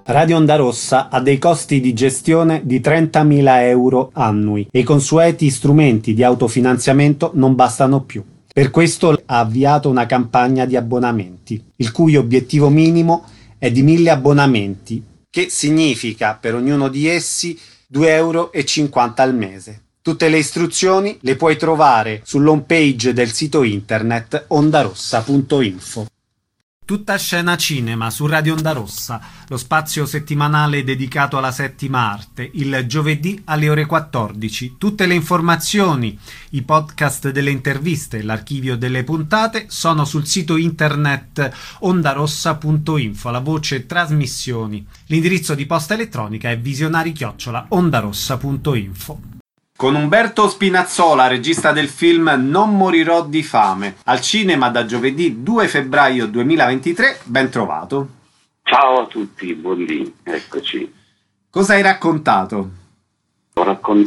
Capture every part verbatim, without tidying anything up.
Radio Onda Rossa ha dei costi di gestione di trentamila euro annui e i consueti strumenti di autofinanziamento non bastano più. Per questo ha avviato una campagna di abbonamenti, il cui obiettivo minimo è di mille abbonamenti, che significa per ognuno di essi due euro e cinquanta al mese. Tutte le istruzioni le puoi trovare sull'home page del sito internet ondarossa punto info. Tutta scena cinema su Radio Onda Rossa, lo spazio settimanale dedicato alla settima arte, il giovedì alle ore quattordici. Tutte le informazioni, i podcast delle interviste, l'archivio delle puntate sono sul sito internet ondarossa punto info, la voce trasmissioni. L'indirizzo di posta elettronica è visionari chiocciola ondarossa punto info. Con Umberto Spinazzola, regista del film Non morirò di fame, al cinema da giovedì due febbraio duemilaventitré, ben trovato. Ciao a tutti, buondì, eccoci. Cosa hai raccontato? Ho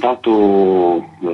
raccontato la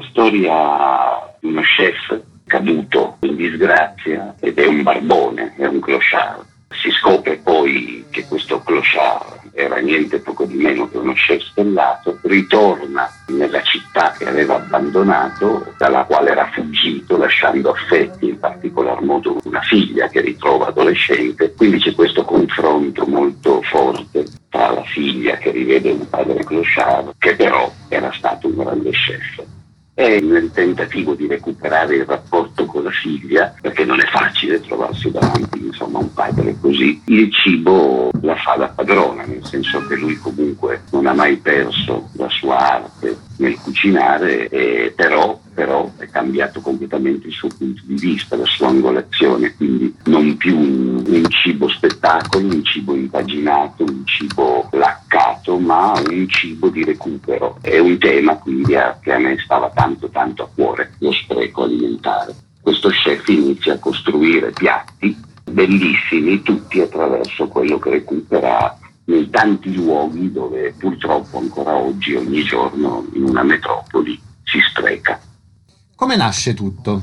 storia di uno chef caduto in disgrazia ed è un barbone, è un clochard. Si scopre poi che questo clochard era niente poco di meno che uno chef stellato, ritorna nella città che aveva abbandonato, dalla quale era fuggito lasciando affetti, in particolar modo una figlia che ritrova adolescente. Quindi c'è questo confronto molto forte tra la figlia che rivede un padre clochard, che però era stato un grande chef. E nel tentativo di recuperare il rapporto con la figlia, perché non è facile trovarsi davanti insomma un padre così, il cibo la fa da padrona, nel senso che lui comunque non ha mai perso la sua arte nel cucinare, e però, però è cambiato completamente il suo punto di vista, la sua angolazione, quindi non più un, un cibo spettacolo, un cibo impaginato, un cibo laccato, ma un cibo di recupero. È un tema quindi a, che a me stava tanto tanto a cuore, lo spreco alimentare. Questo chef inizia a costruire piatti bellissimi, tutti attraverso quello che recupera nei tanti luoghi dove purtroppo ancora oggi, ogni giorno, in una metropoli si spreca. Come nasce tutto?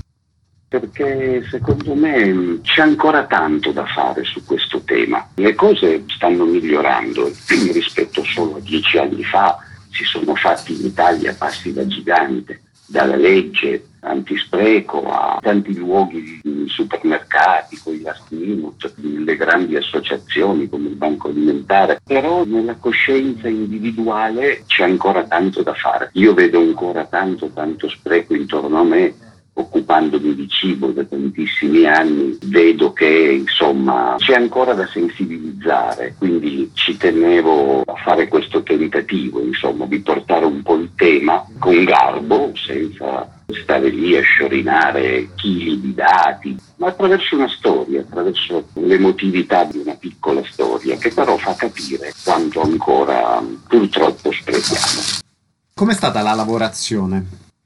Perché secondo me c'è ancora tanto da fare su questo tema. Le cose stanno migliorando rispetto solo a dieci anni fa. Si sono fatti in Italia passi da gigante, dalla legge antispreco a tanti luoghi, supermercati con i last minute, le grandi associazioni come il Banco Alimentare, però nella coscienza individuale c'è ancora tanto da fare. Io vedo ancora tanto tanto spreco intorno a me. Occupandomi di cibo da tantissimi anni, vedo che insomma c'è ancora da sensibilizzare, quindi ci tenevo a fare questo tentativo insomma di portare un po' il tema con garbo, senza stare lì a sciorinare chili di dati, ma attraverso una storia, attraverso l'emotività di una piccola storia che però fa capire quanto ancora purtroppo sprechiamo. Com'è stata la lavorazione?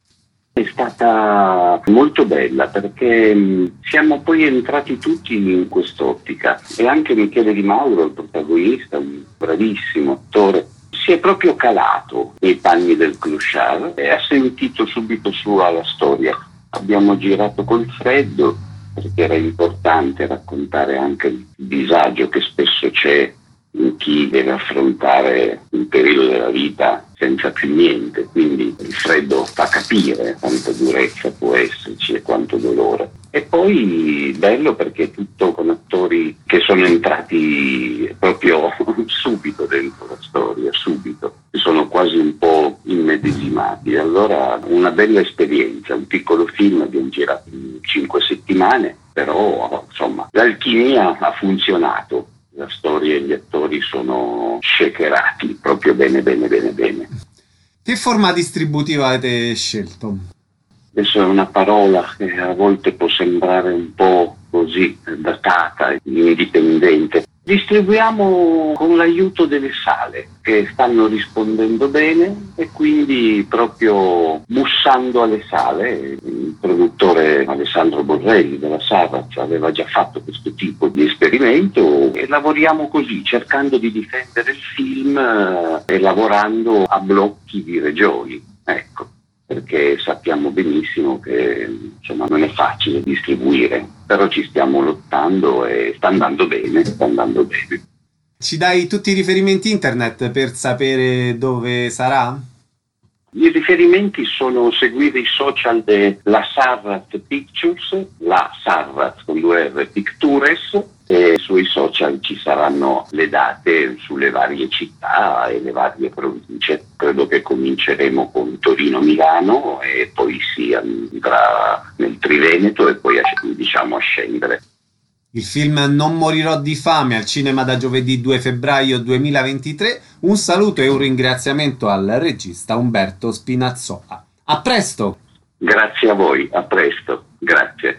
È stata molto bella perché mh, siamo poi entrati tutti in quest'ottica, e anche Michele Di Mauro, il protagonista, un bravissimo attore, si è proprio calato nei panni del clochard e ha sentito subito sua la storia. Abbiamo girato col freddo perché era importante raccontare anche il disagio che spesso c'è in chi deve affrontare un periodo della vita senza più niente, quindi il freddo fa capire quanta durezza può esserci e quanto dolore. E poi bello perché tutto con attori che sono entrati proprio subito dentro la storia, subito, e sono quasi un po' immedesimati. Allora una bella esperienza, un piccolo film, abbiamo girato in cinque settimane, però insomma l'alchimia ha funzionato. La storia e gli attori sono shakerati proprio bene, bene, bene, bene. Che forma distributiva avete scelto? Adesso è una parola che a volte può sembrare un po' così datata, indipendente. Distribuiamo con l'aiuto delle sale che stanno rispondendo bene, e quindi proprio bussando alle sale. Il produttore Alessandro Borrelli della Savaz aveva già fatto questo tipo di esperimento, e lavoriamo così, cercando di difendere il film eh, e lavorando a blocchi di regioni, ecco, perché sappiamo benissimo che insomma non è facile distribuire, però ci stiamo lottando e sta andando bene, sta andando bene. Ci dai tutti i riferimenti internet per sapere dove sarà? I riferimenti sono seguire i social della Sarraz Pictures, la Sarraz con due R Pictures, e sui social ci saranno le date sulle varie città e le varie province. Credo che cominceremo con Torino-Milano e poi si andrà nel Triveneto e poi diciamo a scendere. Il film Non morirò di fame al cinema da giovedì due febbraio duemilaventitré. Un saluto e un ringraziamento al regista Umberto Spinazzola. A presto! Grazie a voi, a presto, grazie.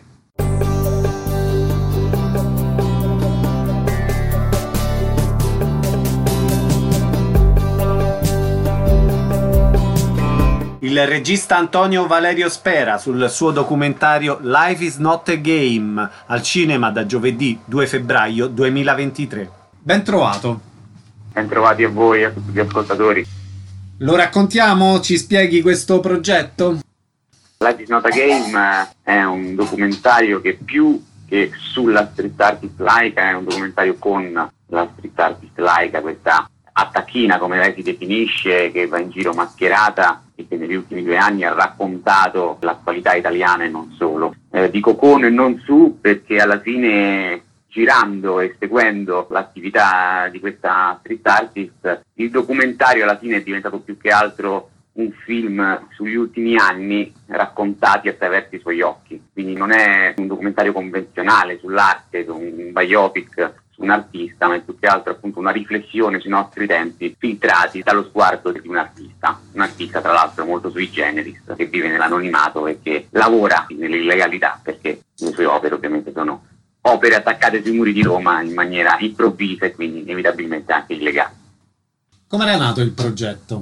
Il regista Antonio Valerio Spera sul suo documentario Life is not a game al cinema da giovedì due febbraio duemilaventitré. Ben trovato. Ben trovati a voi e a tutti gli ascoltatori. Lo raccontiamo? Ci spieghi questo progetto? Life is not a game è un documentario che più che sulla street artist laica è un documentario con la street artist laica, questa attacchina come lei si definisce, che va in giro mascherata e che negli ultimi due anni ha raccontato l'attualità italiana e non solo. Eh, dico con e non su perché alla fine, girando e seguendo l'attività di questa street artist, il documentario alla fine è diventato più che altro un film sugli ultimi anni raccontati attraverso i suoi occhi. Quindi non è un documentario convenzionale sull'arte, un biopic su un artista, ma è più che altro appunto una riflessione sui nostri tempi filtrati dallo sguardo di un artista. Un artista tra l'altro molto sui generis, che vive nell'anonimato e che lavora nell'illegalità, perché le sue opere ovviamente sono opere attaccate sui muri di Roma in maniera improvvisa e quindi inevitabilmente anche illegale. Come era nato il progetto?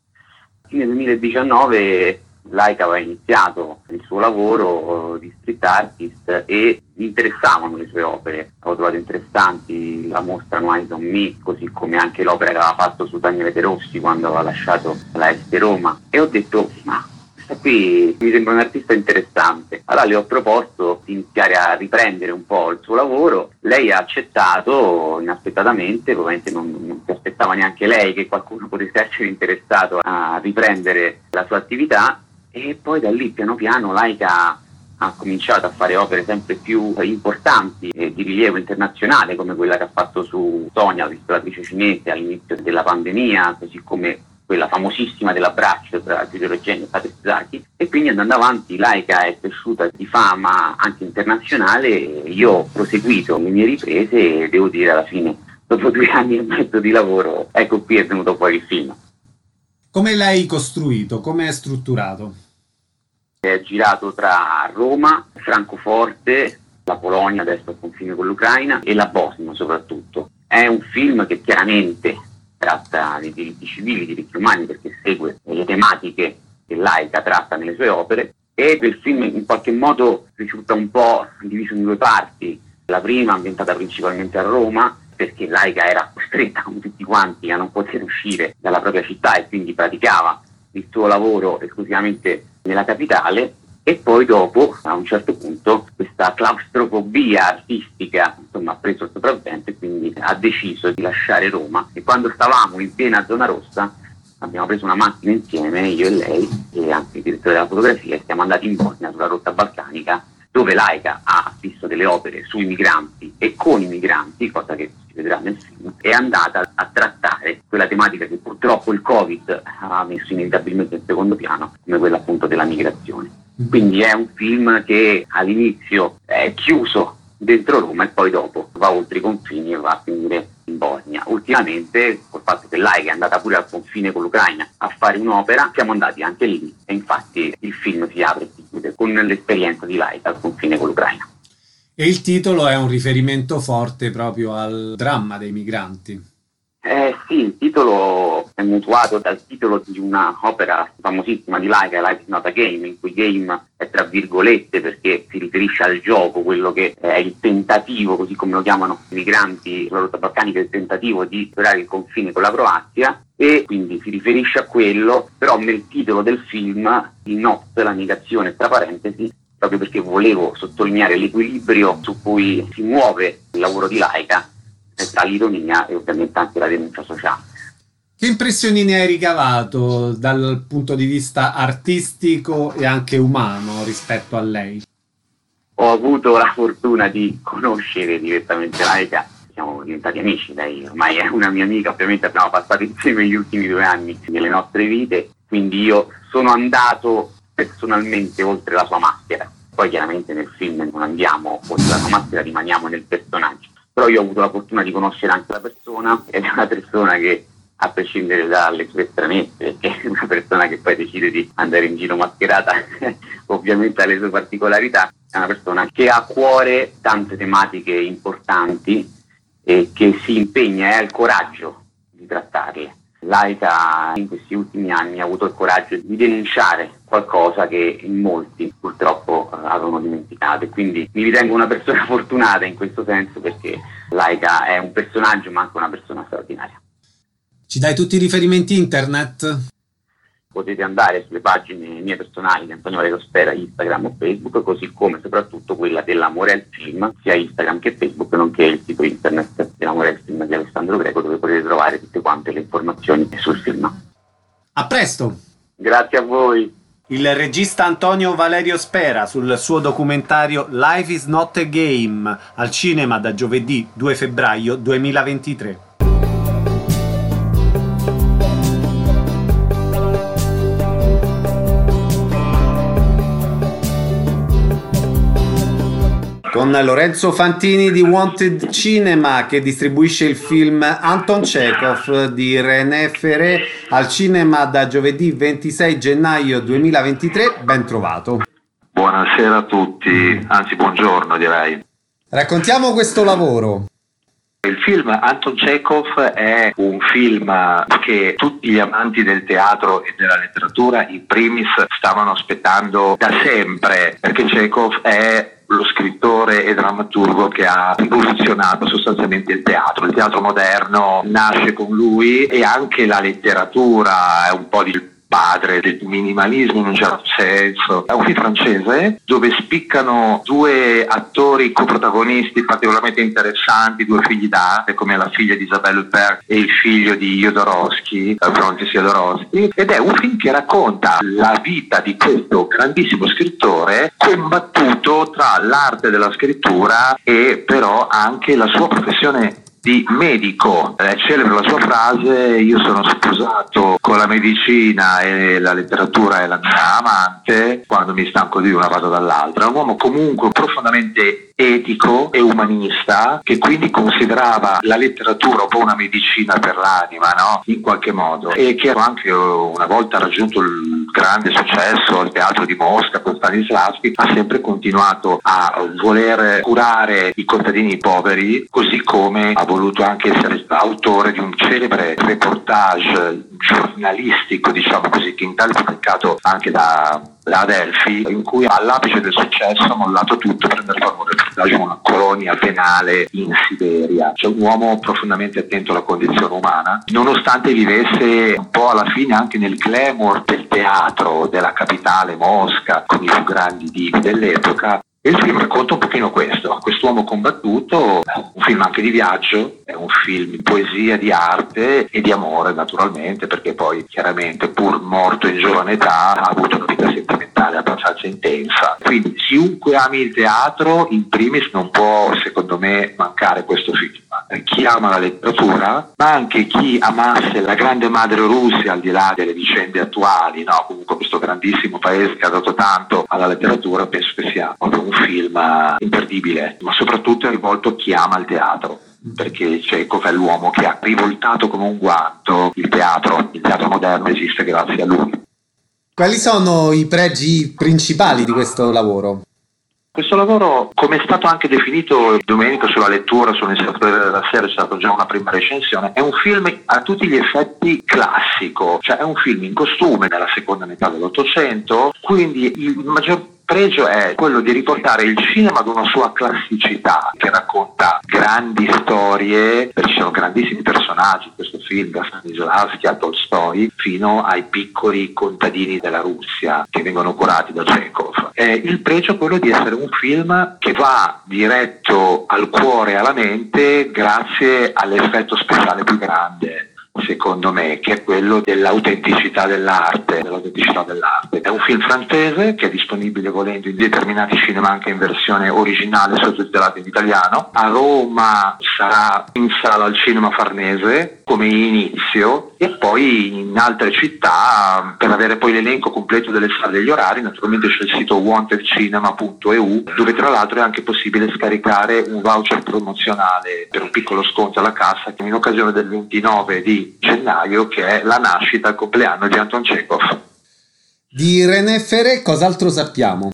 Nel duemiladiciannove Laika aveva iniziato il suo lavoro di street artist e mi interessavano le sue opere, avevo trovato interessanti la mostra No Eyes on Me, così come anche l'opera che aveva fatto su Daniele De Rossi quando aveva lasciato la Este Roma, e ho detto ma questa qui mi sembra un artista interessante. Allora le ho proposto di iniziare a riprendere un po' il suo lavoro, lei ha accettato inaspettatamente, probabilmente non, non si aspettava neanche lei che qualcuno potesse essere interessato a riprendere la sua attività, e poi da lì piano piano Laika ha cominciato a fare opere sempre più importanti e di rilievo internazionale, come quella che ha fatto su Sonia, la ristoratrice cinese, all'inizio della pandemia, così come quella famosissima dell'abbraccio tra Giulio Regeni e Patrizio Zacchi, e quindi andando avanti Laika è cresciuta di fama anche internazionale. Io ho proseguito le mie riprese e devo dire alla fine, dopo due anni e mezzo di lavoro, ecco qui è venuto fuori il film. Come l'hai costruito? Come è strutturato? È girato tra Roma, Francoforte, la Polonia, adesso al confine con l'Ucraina, e la Bosnia soprattutto. È un film che chiaramente tratta di diritti civili, diritti umani, perché segue le tematiche che Laika tratta nelle sue opere, e il film in qualche modo risulta un po' diviso in due parti. La prima ambientata principalmente a Roma, perché Laika era costretta come tutti quanti a non poter uscire dalla propria città e quindi praticava il suo lavoro esclusivamente nella capitale, e poi dopo a un certo punto questa claustrofobia artistica insomma ha preso il sopravvento e quindi ha deciso di lasciare Roma, e quando stavamo in piena zona rossa abbiamo preso una macchina insieme, io e lei e anche il direttore della fotografia, e siamo andati in Bosnia sulla rotta balcanica, dove Laika ha visto delle opere sui migranti e con i migranti, cosa che si vedrà nel film, è andata a trattare quella tematica che purtroppo il Covid ha messo inevitabilmente in secondo piano, come quella appunto della migrazione. Quindi è un film che all'inizio è chiuso dentro Roma e poi dopo va oltre i confini e va a finire in Bosnia. Ultimamente, col fatto che Laika è andata pure al confine con l'Ucraina a fare un'opera, siamo andati anche lì e infatti il film si apre e si chiude con l'esperienza di Laika al confine con l'Ucraina. E il titolo è un riferimento forte proprio al dramma dei migranti. Eh sì, il titolo è mutuato dal titolo di una opera famosissima di Laika, Life is not a game, in cui game è tra virgolette perché si riferisce al gioco, quello che è il tentativo, così come lo chiamano i migranti sulla rotta balcanica, il tentativo di superare il confine con la Croazia, e quindi si riferisce a quello, però nel titolo del film il not, la negazione tra parentesi, proprio perché volevo sottolineare l'equilibrio su cui si muove il lavoro di Laika, tra l'ironia e ovviamente anche la denuncia sociale. Che impressioni ne hai ricavato dal punto di vista artistico e anche umano rispetto a lei? Ho avuto la fortuna di conoscere direttamente Laika, siamo diventati amici, lei ormai è una mia amica, ovviamente abbiamo passato insieme gli ultimi due anni delle nostre vite, quindi io sono andato personalmente oltre la sua maschera. Poi chiaramente nel film non andiamo oltre la sua maschera, rimaniamo nel personaggio. Però io ho avuto la fortuna di conoscere anche la persona, ed è una persona che, a prescindere dalle sue stranezze, perché è una persona che poi decide di andare in giro mascherata, ovviamente ha le sue particolarità, è una persona che ha a cuore tante tematiche importanti e che si impegna e ha il coraggio di trattarle. Laika in questi ultimi anni ha avuto il coraggio di denunciare qualcosa che in molti purtroppo avevano dimenticato, e quindi mi ritengo una persona fortunata in questo senso, perché Laika è un personaggio ma anche una persona straordinaria. Ci dai tutti i riferimenti internet? Potete andare sulle pagine mie personali di Antonio Valerio Spera, Instagram o Facebook, così come soprattutto quella dell'Amore al Film, sia Instagram che Facebook, nonché il sito internet dell'Amore al Film di Alessandro Greco, dove potete trovare tutte quante le informazioni sul film. A presto! Grazie a voi! Il regista Antonio Valerio Spera sul suo documentario Life is not a Game, al cinema da giovedì due febbraio duemilaventitré. Con Lorenzo Fantini di Wanted Cinema, che distribuisce il film Anton Chekhov di René Ferré, al cinema da giovedì ventisei gennaio duemilaventitré. Ben trovato. Buonasera a tutti, anzi buongiorno direi. Raccontiamo questo lavoro. Il film Anton Chekhov è un film che tutti gli amanti del teatro e della letteratura in primis stavano aspettando da sempre, perché Chekhov è lo scrittore e drammaturgo che ha rivoluzionato sostanzialmente il teatro. Il teatro moderno nasce con lui, e anche la letteratura è un po' di padre del minimalismo in un certo senso. È un film francese dove spiccano due attori coprotagonisti particolarmente interessanti, due figli d'arte, come la figlia di Isabelle Huppert e il figlio di Jodorowsky, Francis Jodorowsky, ed è un film che racconta la vita di questo grandissimo scrittore combattuto tra l'arte della scrittura e però anche la sua professione di medico. È celebre la sua frase: io sono sposato con la medicina e la letteratura è la mia amante, quando mi stanco di una vado dall'altra. È un uomo comunque profondamente etico e umanista, che quindi considerava la letteratura un po' una medicina per l'anima, no? In qualche modo, e che anche una volta raggiunto il grande successo al teatro di Mosca con Stanislavski ha sempre continuato a voler curare i contadini poveri, così come ha voluto anche essere autore di un celebre reportage giornalistico, diciamo così, che in Italia è pubblicato anche da la Adelphi, in cui all'apice del successo ha mollato tutto per andare a fare un reportage in una colonia penale in Siberia. C'è un uomo profondamente attento alla condizione umana, nonostante vivesse un po' alla fine anche nel glamour del teatro della capitale Mosca, con i più grandi divi dell'epoca. E il film racconta un pochino questo, quest'uomo combattuto, un film anche di viaggio, è un film di poesia, di arte e di amore naturalmente, perché poi chiaramente pur morto in giovane età ha avuto una vita sentimentale abbastanza intensa. Quindi chiunque ami il teatro in primis non può, secondo me, mancare questo film. Chi ama la letteratura, ma anche chi amasse la grande madre Russia, al di là delle vicende attuali, no? Comunque questo grandissimo paese che ha dato tanto alla letteratura, penso che sia proprio un film imperdibile, ma soprattutto è rivolto a chi ama il teatro, perché Chekhov è l'uomo che ha rivoltato come un guanto il teatro. Il teatro moderno esiste grazie a lui. Quali sono i pregi principali di questo lavoro? Questo lavoro, come è stato anche definito domenica sulla lettura, sull'iniziatore della serie, c'è stata già una prima recensione, è un film a tutti gli effetti classico, cioè è un film in costume nella seconda metà dell'Ottocento, quindi il maggior pregio è quello di riportare il cinema ad una sua classicità, che racconta grandi storie, perché ci sono grandissimi personaggi in questo film, da Stanislavski a Tolstoi, fino ai piccoli contadini della Russia che vengono curati da Chekhov. Eh, il pregio è quello di essere un film che va diretto al cuore e alla mente grazie all'effetto speciale più grande, secondo me, che è quello dell'autenticità dell'arte, dell'autenticità dell'arte. È un film francese che è disponibile volendo in determinati cinema anche in versione originale sottotitolata in italiano. A Roma sarà in sala al Cinema Farnese come inizio e poi in altre città. Per avere poi l'elenco completo delle sale e degli orari naturalmente c'è il sito wanted cinema punto e u, dove tra l'altro è anche possibile scaricare un voucher promozionale per un piccolo sconto alla cassa in occasione del ventinove di gennaio, che è la nascita, il compleanno di Anton Chekhov. Di René Ferré cos'altro sappiamo?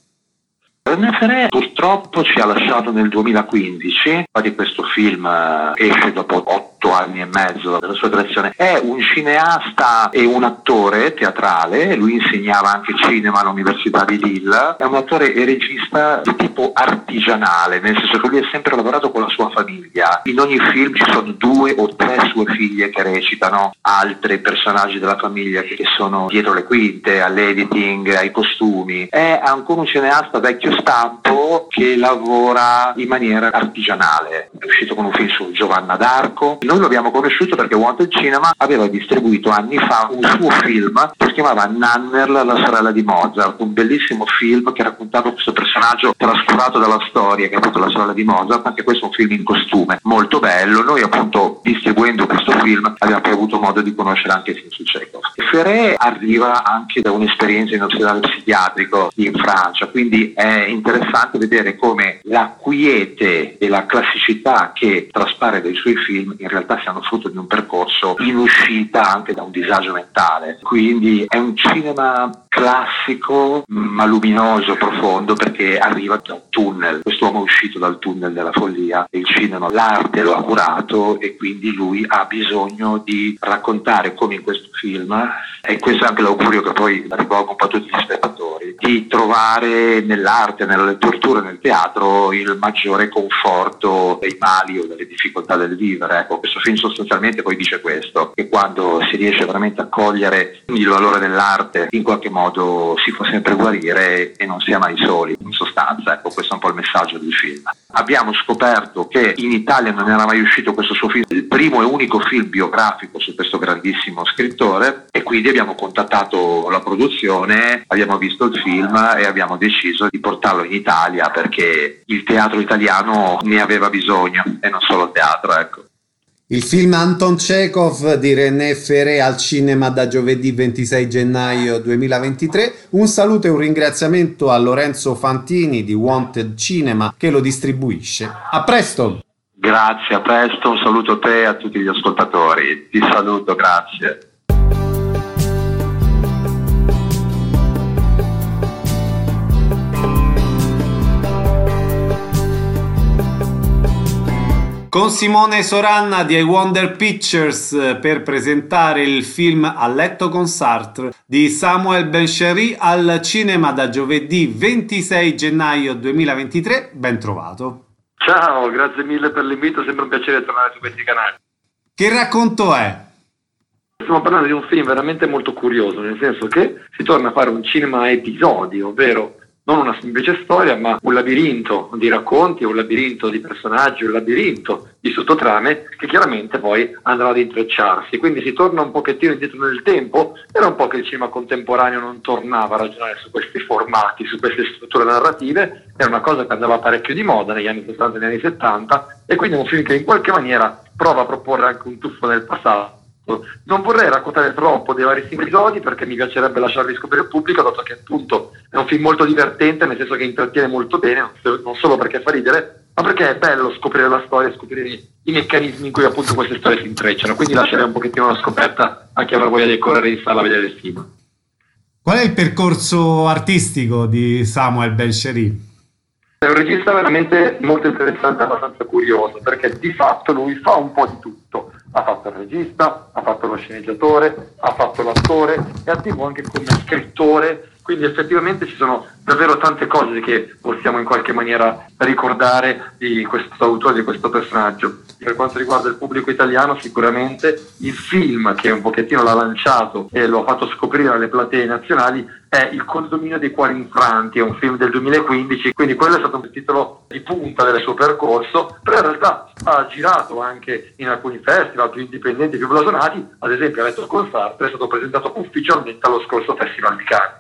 René Ferré purtroppo ci ha lasciato nel duemilaquindici, infatti questo film esce dopo otto anni e mezzo dalla sua creazione. È un cineasta e un attore teatrale, lui insegnava anche cinema all'Università di Lille, è un attore e regista di tipo artigianale, nel senso che lui ha sempre lavorato con la sua famiglia. In ogni film ci sono due o tre sue figlie che recitano, altri personaggi della famiglia che sono dietro le quinte, all'editing, ai costumi. È ancora un cineasta vecchio stampo che lavora in maniera artigianale. È uscito con un film su Giovanna d'Arco. Noi lo abbiamo conosciuto perché Wanted Cinema aveva distribuito anni fa un suo film che si chiamava Nannerl, la sorella di Mozart, un bellissimo film che raccontava questo personaggio trascurato dalla storia, che è appunto la sorella di Mozart. Anche questo è un film in costume molto bello. Noi appunto distribuendo questo film abbiamo poi avuto modo di conoscere anche il film su Chekhov. Ferré arriva anche da un'esperienza in ospedale psichiatrico in Francia, quindi è interessante vedere come la quiete e la classicità che traspare dai suoi film in realtà siano frutto di un percorso in uscita anche da un disagio mentale. Quindi è un cinema classico ma luminoso, profondo, perché arriva da un tunnel. Quest'uomo è uscito dal tunnel della follia e il cinema, l'arte lo ha curato, e quindi lui ha bisogno di raccontare, come in questo film, e questo è anche l'augurio che poi rivolgo un po' a tutti gli spettatori, di trovare nell'arte, nella letteratura, nel teatro il maggiore conforto dei mali o delle difficoltà del vivere. Ecco, questo film sostanzialmente poi dice questo, che quando si riesce veramente a cogliere il valore dell'arte, in qualche modo si può sempre guarire e non si è mai soli, in sostanza. Ecco, questo è un po' il messaggio del film. Abbiamo scoperto che in Italia non era mai uscito questo suo film, il primo e unico film biografico su questo grandissimo scrittore, e quindi abbiamo contattato la produzione, abbiamo visto il film e abbiamo deciso di portarlo in Italia perché il teatro italiano ne aveva bisogno, e non solo il teatro, ecco. Il film Anton Chekhov di René Ferré al cinema da giovedì ventisei gennaio duemilaventitré. Un saluto e un ringraziamento a Lorenzo Fantini di Wanted Cinema che lo distribuisce. A presto! Grazie, a presto, un saluto a te e a tutti gli ascoltatori. Ti saluto, grazie. Con Simone Soranna di I Wonder Pictures per presentare il film A letto con Sartre di Samuel Ben-Sheri al cinema da giovedì ventisei gennaio duemilaventitré. Ben trovato. Ciao, grazie mille per l'invito, sempre un piacere tornare su questi canali. Che racconto è? Stiamo parlando di un film veramente molto curioso, nel senso che si torna a fare un cinema a episodi, ovvero non una semplice storia, ma un labirinto di racconti, un labirinto di personaggi, un labirinto di sottotrame che chiaramente poi andrà ad intrecciarsi. Quindi si torna un pochettino indietro nel tempo. Era un po' che il cinema contemporaneo non tornava a ragionare su questi formati, su queste strutture narrative. Era una cosa che andava parecchio di moda negli anni sessanta e negli anni settanta, e quindi è un film che in qualche maniera prova a proporre anche un tuffo nel passato. Non vorrei raccontare troppo dei vari episodi perché mi piacerebbe lasciarli scoprire al pubblico, dato che appunto è un film molto divertente, nel senso che intrattiene molto bene, non solo perché fa ridere, ma perché è bello scoprire la storia, scoprire i meccanismi in cui appunto queste storie si intrecciano. Quindi lascerei un pochettino la scoperta a chi avrà voglia di correre in sala a vedere il film. Qual è il percorso artistico di Samuel Ben-Sheri? È un regista veramente molto interessante e abbastanza curioso, perché di fatto lui fa un po' di tutto. Ha fatto il regista, ha fatto lo sceneggiatore, ha fatto l'attore, è attivo anche come scrittore quindi effettivamente ci sono davvero tante cose che possiamo in qualche maniera ricordare di questo autore, di questo personaggio. Per quanto riguarda il pubblico italiano, sicuramente il film che un pochettino l'ha lanciato e lo ha fatto scoprire alle platee nazionali è Il condominio dei cuori infranti, è un film del duemilaquindici, quindi quello è stato un titolo di punta del suo percorso, però in realtà ha girato anche in alcuni festival più indipendenti, più blasonati, ad esempio a Letto con Sartre è stato presentato ufficialmente allo scorso Festival di Cannes.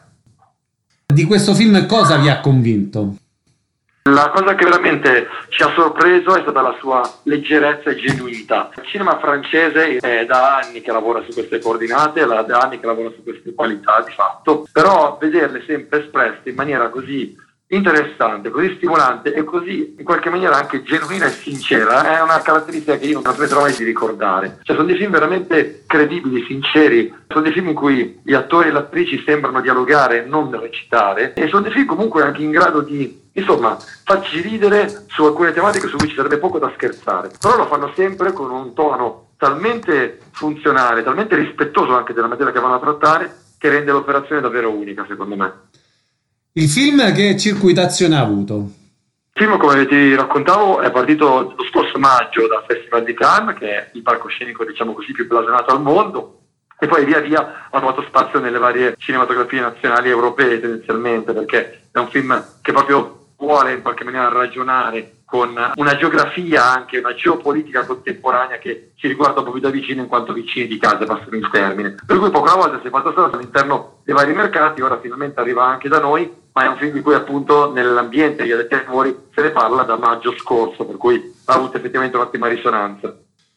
Di questo film cosa vi ha convinto? La cosa che veramente ci ha sorpreso è stata la sua leggerezza e genuinità. Il cinema francese è da anni che lavora su queste coordinate, da anni che lavora su queste qualità di fatto, però vederle sempre espresse in maniera così interessante, così stimolante e così in qualche maniera anche genuina e sincera è una caratteristica che io non smetterò mai di ricordare. Cioè sono dei film veramente credibili, sinceri, sono dei film in cui gli attori e le attrici sembrano dialogare, non recitare, e sono dei film comunque anche in grado di, insomma, farci ridere su alcune tematiche su cui ci sarebbe poco da scherzare, però lo fanno sempre con un tono talmente funzionale, talmente rispettoso anche della materia che vanno a trattare, che rende l'operazione davvero unica, secondo me. Il film che circuitazione ha avuto? Il film, come ti raccontavo, è partito lo scorso maggio dal Festival di Cannes, che è il palcoscenico, diciamo così, più blasonato al mondo, e poi via via ha trovato spazio nelle varie cinematografie nazionali e europee tendenzialmente, perché è un film che proprio vuole in qualche maniera ragionare con una geografia, anche una geopolitica contemporanea che ci riguarda proprio da vicino in quanto vicini di casa, passano il termine. Per cui poca volta si è fatto stato all'interno dei vari mercati, ora finalmente arriva anche da noi, ma è un film di cui appunto nell'ambiente degli addetti ai lavori se ne parla da maggio scorso, per cui ha avuto effettivamente un'ottima risonanza.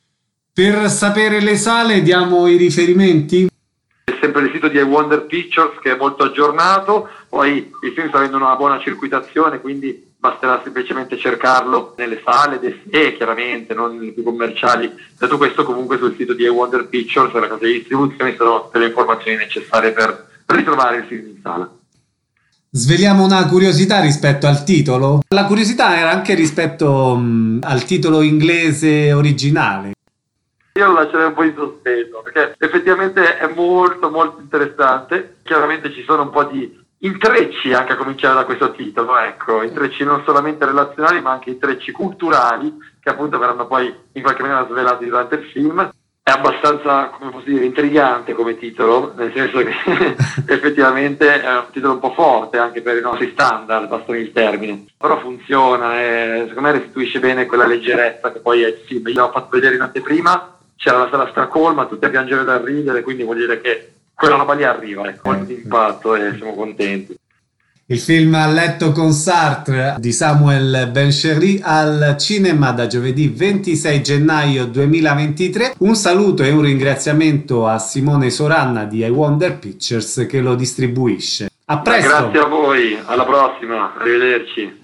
Per sapere le sale diamo i riferimenti? C'è sempre il sito di I Wonder Pictures che è molto aggiornato, poi il film sta avendo una buona circuitazione, quindi basterà semplicemente cercarlo nelle sale, e chiaramente non nelle più commerciali. Detto questo, comunque sul sito di I Wonder Pictures, la casa di distribuzione, sono tutte le informazioni necessarie per ritrovare il film in sala. Sveliamo una curiosità rispetto al titolo. La curiosità era anche rispetto mh, al titolo inglese originale. Io lo lascerei un po' in sospeso, perché effettivamente è molto molto interessante. Chiaramente ci sono un po' di intrecci anche a cominciare da questo titolo, ecco, intrecci non solamente relazionali ma anche intrecci culturali che appunto verranno poi in qualche maniera svelati durante il film. È abbastanza, come posso dire, intrigante come titolo, nel senso che effettivamente è un titolo un po' forte anche per i nostri standard, bastano il termine, però funziona e secondo me restituisce bene quella leggerezza che poi è il film. Io l'ho fatto vedere in anteprima, c'era la sala stracolma, tutti a piangere dal ridere, quindi vuol dire che quella roba lì arriva, ecco, molto di impatto e siamo contenti. Il film A letto con Sartre di Samuel Bencherry al cinema da giovedì ventisei gennaio duemilaventitré. Un saluto e un ringraziamento a Simone Soranna di I Wonder Pictures che lo distribuisce. A presto! Grazie a voi, alla prossima, arrivederci.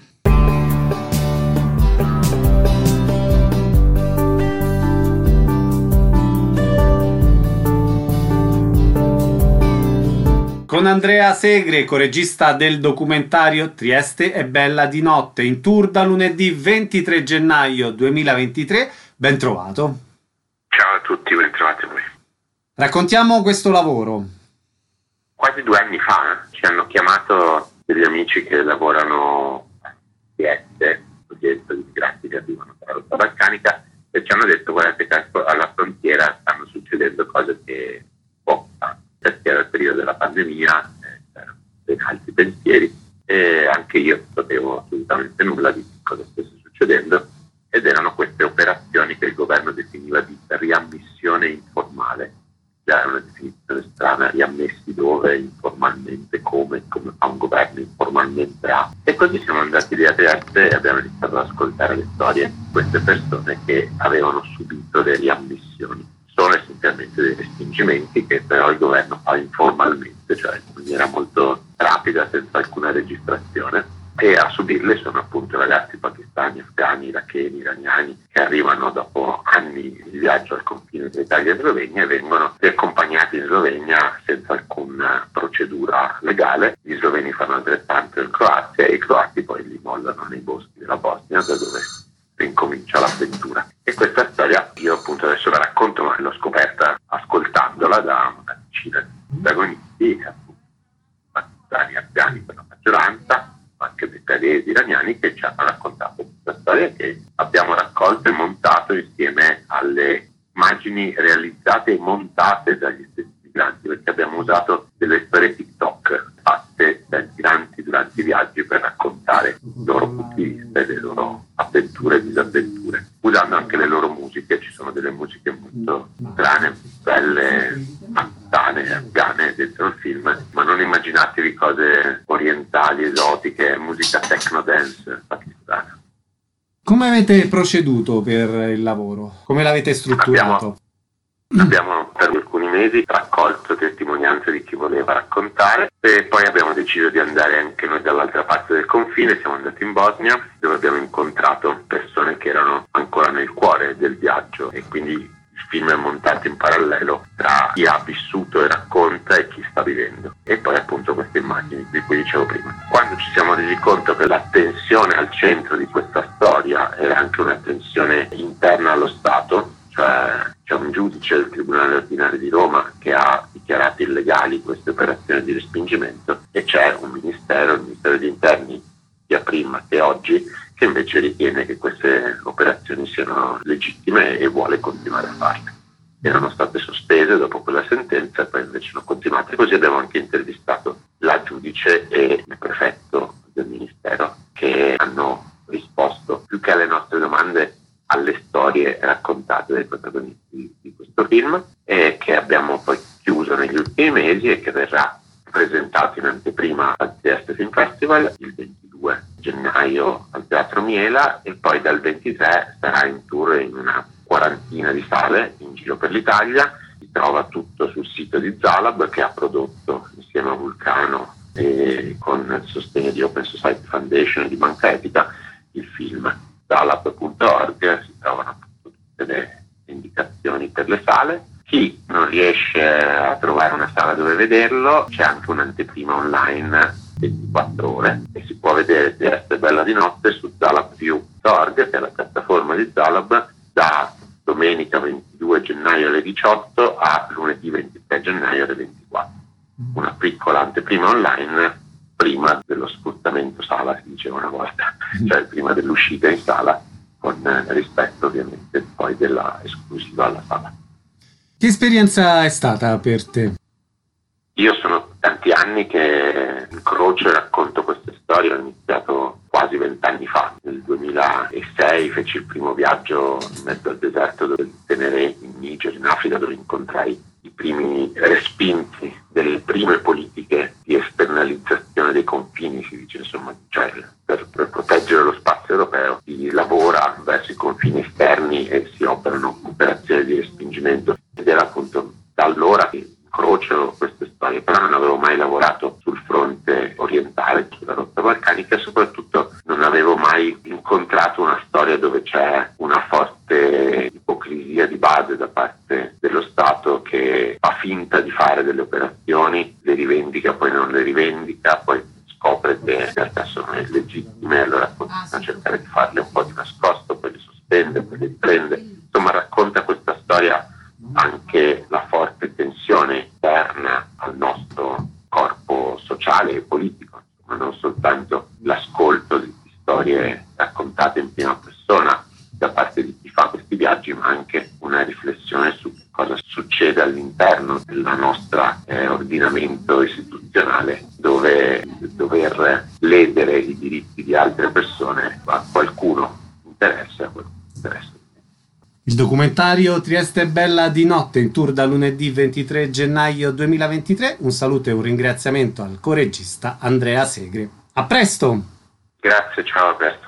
Con Andrea Segre, coregista del documentario Trieste è bella di notte, in tour da lunedì ventitré gennaio duemilaventitré. Ben trovato. Ciao a tutti, ben trovati voi. Raccontiamo questo lavoro. Quasi due anni fa ci hanno chiamato degli amici che lavorano a Trieste, progetto di migranti che arrivano dalla rotta balcanica, e ci hanno detto: guardate che alla frontiera stanno succedendo cose che poco sanno. Perché era il periodo della pandemia, eh, c'erano dei alti pensieri e anche io non sapevo assolutamente nulla di cosa stesse succedendo, ed erano queste operazioni che il governo definiva di riammissione informale. Già era una definizione strana, riammessi dove, informalmente, come, come fa un governo informalmente a. E così siamo andati lì a Trieste e abbiamo iniziato ad ascoltare le storie di queste persone che avevano subito le riammissioni. Sono essenzialmente dei respingimenti che però il governo fa informalmente, cioè in maniera molto rapida, senza alcuna registrazione, e a subirle sono appunto ragazzi pakistani, afghani, iracheni, iraniani che arrivano dopo anni di viaggio al confine tra Italia e Slovenia e vengono accompagnati in Slovenia senza alcuna procedura legale. Gli sloveni fanno altrettanto in Croazia e i croati poi li mollano nei boschi della Bosnia, da dove incomincia l'avventura. E questa storia io appunto adesso la racconto, ma l'ho scoperta ascoltandola da una decina di protagonisti, appunto pakistani, canadesi iraniani che ci hanno raccontato questa storia che abbiamo raccolto e montato insieme alle immagini realizzate e montate dagli stessi migranti, perché abbiamo usato delle storie TikTok fatte dai migranti durante i viaggi per raccontare i loro punti di vista e le loro avventure e disavventure, usando anche le loro musiche. Ci sono delle musiche molto strane, belle, pakistane, afghane dentro il film, ma non immaginatevi cose orientali, esotiche, musica techno dance pakistana. Come avete proceduto per il lavoro? Come l'avete strutturato? Abbiamo, abbiamo per alcuni mesi raccolto testimonianze di chi voleva raccontare e poi abbiamo deciso di andare anche noi dall'altra parte del confine. Siamo andati in Bosnia, dove abbiamo incontrato persone che erano ancora nel cuore del viaggio, e quindi il film è montato in parallelo tra chi ha vissuto e racconta e chi sta vivendo. E poi appunto queste immagini di cui dicevo prima. Quando ci siamo resi conto che la tensione al centro di questa storia era anche una tensione interna allo Stato, cioè c'è un giudice del Tribunale Ordinario di Roma che ha dichiarato illegali queste operazioni di respingimento, e c'è un ministero, il Ministero degli Interni, sia prima che oggi, che invece ritiene che queste operazioni siano legittime e vuole continuare a farle. Erano state sospese dopo quella sentenza e poi invece hanno continuato. Così abbiamo anche intervistato la giudice e il prefetto del Ministero, che hanno risposto più che alle nostre domande alle storie raccontate dai protagonisti di questo film, e che abbiamo poi chiuso negli ultimi mesi e che verrà presentato in anteprima al Trieste Film Festival il ventidue gennaio al Teatro Miela, e poi dal ventitré sarà in tour in una quarantina di sale in giro per l'Italia. Si trova tutto sul sito di Zalab, che ha prodotto insieme a Vulcano e con il sostegno di Open Society Foundation e di Banca Etica il film. zalab punto org si trovano tutte le indicazioni per le sale. Chi non riesce a trovare una sala dove vederlo, c'è anche un'anteprima online ventiquattro ore e si può vedere Trieste Bella di Notte su zalab view punto org, che è la piattaforma di Zalab, da domenica ventidue gennaio alle diciotto a lunedì ventitré gennaio alle ventiquattro. Una piccola anteprima online prima dello sfruttamento sala, si diceva una volta, cioè prima dell'uscita in sala, con rispetto ovviamente poi della esclusiva alla sala. Che esperienza è stata per te? Io sono tanti anni che incrocio e racconto queste storie. Ho iniziato quasi vent'anni fa, nel duemilasei feci il primo viaggio in mezzo al deserto del Tenere in Niger, in Africa, dove incontrai i primi respinti delle prime politiche di esternalizzazione dei confini, si dice, insomma, cioè per, per proteggere lo spazio europeo si lavora verso i confini esterni e si operano operazioni di respingimento, ed era appunto da allora che incrocio queste storie, però non avevo mai lavorato sul fronte orientale, sulla rotta balcanica, e soprattutto non avevo mai incontrato una storia dove c'è una forte ipocrisia di base da parte dello Stato, che fa finta di fare delle operazioni, le rivendica, poi non le rivendica, poi scopre che in realtà sono illegittime, allora continua a cercare di farle un po' di nascosto, poi le sospende, poi le riprende. Insomma, racconta questa storia anche la forte tensione interna al nostro corpo sociale e politico, ma non soltanto l'ascolto di storie raccontate in prima persona da parte di chi fa questi viaggi, ma anche una riflessione su cosa succede all'interno del nostro eh, ordinamento istituzionale, dove dover ledere i diritti di altre persone a qualcuno interessa, a qualcuno interessa. Il documentario Trieste Bella di Notte, in tour da lunedì ventitré gennaio duemilaventitré. Un saluto e un ringraziamento al coregista Andrea Segre. A presto! Grazie, ciao, a presto.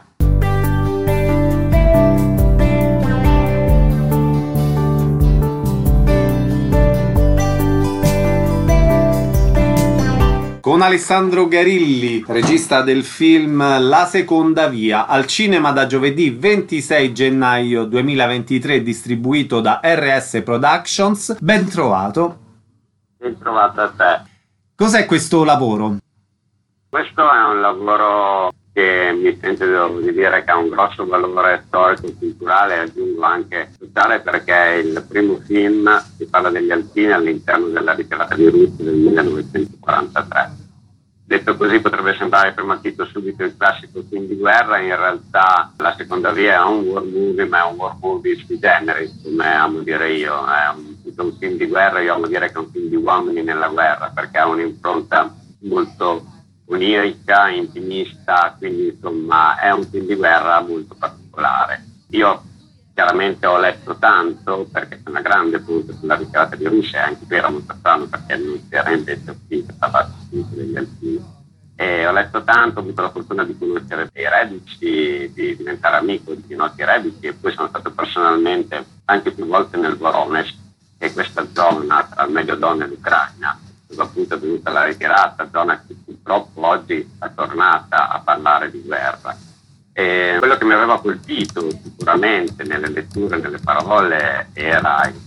Con Alessandro Garilli, regista del film La Seconda Via, al cinema da giovedì ventisei gennaio duemilaventitré, distribuito da R S Productions. Ben trovato. Ben trovato a te. Cos'è questo lavoro? Questo è un lavoro che mi sento di dire che ha un grosso valore storico-culturale, aggiungo anche sociale, perché è il primo film che parla degli alpini all'interno della ritirata di Russia del millenovecentoquarantatré. Detto così potrebbe sembrare prima acchito subito il classico film di guerra, in realtà La seconda via è un war movie, ma è un war movie sui generi, come amo dire io, è un, un film di guerra, io amo dire che è un film di uomini nella guerra, perché ha un'impronta molto onirica, intimista, quindi insomma è un film di guerra molto particolare. Io chiaramente ho letto tanto, perché c'è una grande punta sulla ritirata di Russia, e anche qui era molto strano perché non si era invece qui, che stava degli alpini. E ho letto tanto, ho avuto la fortuna di conoscere dei reduci, di diventare amico di noti reduci, e poi sono stato personalmente anche più volte nel Voronezh, che è questa zona tra il Medio-Don e l'Ucraina, dove appunto è venuta la ritirata, zona che purtroppo oggi è tornata a parlare di guerra. E quello che mi aveva colpito sicuramente nelle letture, nelle parole, era il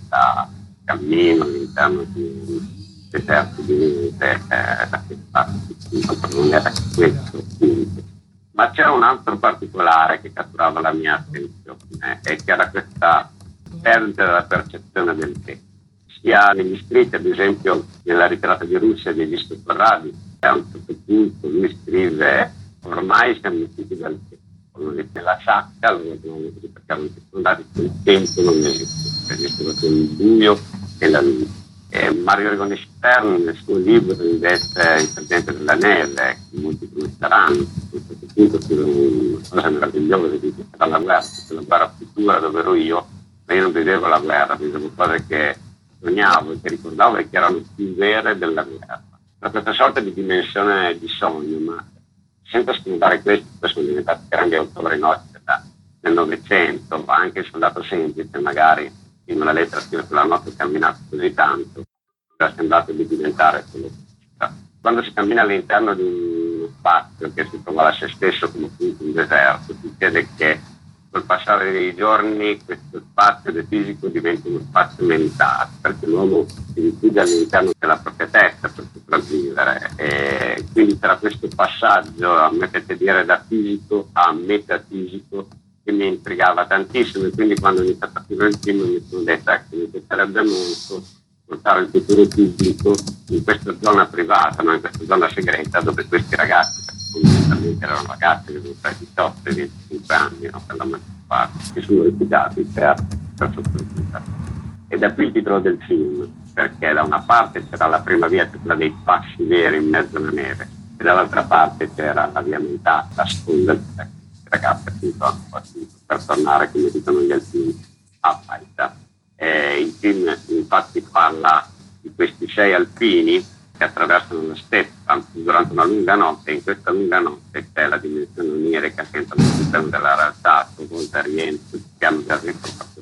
cammino all'interno di un deserto di neve, eh, da che parte non era questo appunto. Ma c'era un altro particolare che catturava la mia attenzione, e che era questa perdita della percezione del tempo. Sia negli scritti, ad esempio nella ritirata di Russia di Gisto Corradi, a un certo punto lui scrive: ormai siamo usciti dal tempo, non è nella sacca, lo guardavano così perché avevano circondati, il tempo non esiste, esiste solo il buio e la luce. E Mario Rigoni Stern nel suo libro invece Il sergente della neve, che molti conosceranno, a questo punto scrive una cosa meravigliosa, che dice: era la guerra, la guerra futura dove ero io, ma io non vedevo la guerra, vedevo cose che sognavo e che ricordavo e che erano più vere della guerra. Da questa sorta di dimensione di sogno, ma senza scomodare questo, poi sono diventati grandi autori nostri nel Novecento, ma anche il soldato semplice, magari in una lettera scrive: quella notte ho camminato così tanto, mi è sembrato di diventare quello che era. Quando si cammina all'interno di uno spazio che si trova a se stesso come appunto un deserto, succede che col passare dei giorni questo spazio del fisico diventa uno spazio mentale, perché l'uomo si richiude all'interno della propria testa per sopravvivere, e quindi tra questo passaggio, a me piace dire, da fisico a metafisico, che mi intrigava tantissimo, e quindi quando ho iniziato a scrivere il film mi sono detto: ecco, mi piacerebbe molto portare il futuro pubblico in questa zona privata, no? In questa zona segreta, dove questi ragazzi, fondamentalmente erano ragazzi che avevano tra i diciotto e i venticinque anni, no? Per la maggior parte, che sono rifugiati per, per sopravvivere. E da qui il titolo del film, perché da una parte c'era la prima via, quella dei passi veri in mezzo alla neve, e dall'altra parte c'era la via mentata, la sponda di ragazzi appunto hanno partito per tornare, come dicono gli alpini, a Paita. Eh, il film infatti parla di questi sei alpini che attraversano la steppa durante una lunga notte, e in questa lunga notte c'è la dimensione onirica che entra all'interno della realtà, svolta rientro, il piano di arrivo,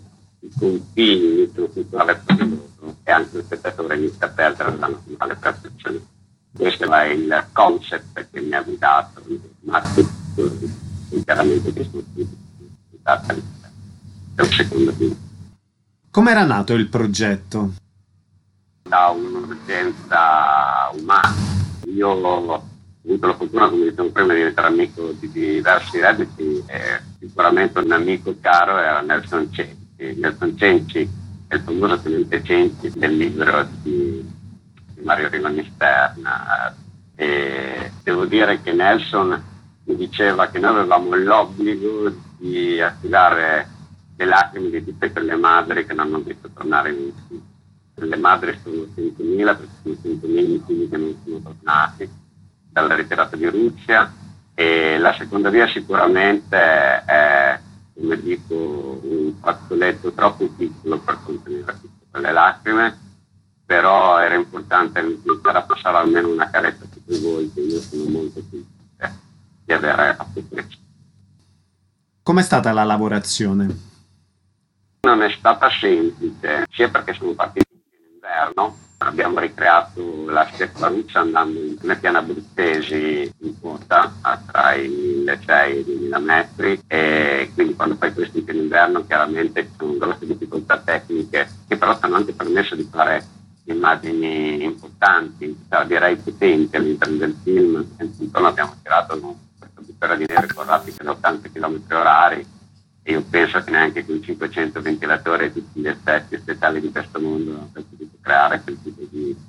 i confini iniziano culturale per loro, e anche il spettatore inizia a perdere la normale percezione. Questo è il concept che mi ha guidato, ma chiaramente che sono stati è un secondo film. Come era nato il progetto? Da un'urgenza umana. Io ho avuto la fortuna, come dicevo prima, di diventare amico di diversi reduci, e sicuramente un amico caro era Nelson Cenci. Nelson Cenci è il famoso tenente Cenci del libro di, di Mario Rigoni Stern, e devo dire che Nelson mi diceva che noi avevamo l'obbligo di asciugare le lacrime di tutte quelle madri che non hanno visto tornare vivi. Le madri sono centomila, perché sono centomila i figli che non sono tornati dalla ritirata di Russia, e la seconda via sicuramente è, come dico, un fazzoletto troppo piccolo per contenere tutte quelle lacrime, però era importante iniziare a passare almeno una carezza su quei volti. Io sono molto felice di avere fatto questo. Com'è stata la lavorazione? Non è stata semplice, sia perché siamo partiti in inverno, abbiamo ricreato la steppa russa andando nelle piane abruzzesi in quota tra i milleseicento e i duemila metri, e quindi quando fai questo in inverno chiaramente ci sono grosse difficoltà tecniche, che però ci hanno anche permesso di fare immagini importanti, cioè direi potenti all'interno del film. Intorno abbiamo tirato questa bufera di neve con raffiche da ottanta chilometri orari, e io penso che neanche con cinquecento ventilatori e tutti gli effetti speciali di questo mondo hanno potuto creare quel tipo di, di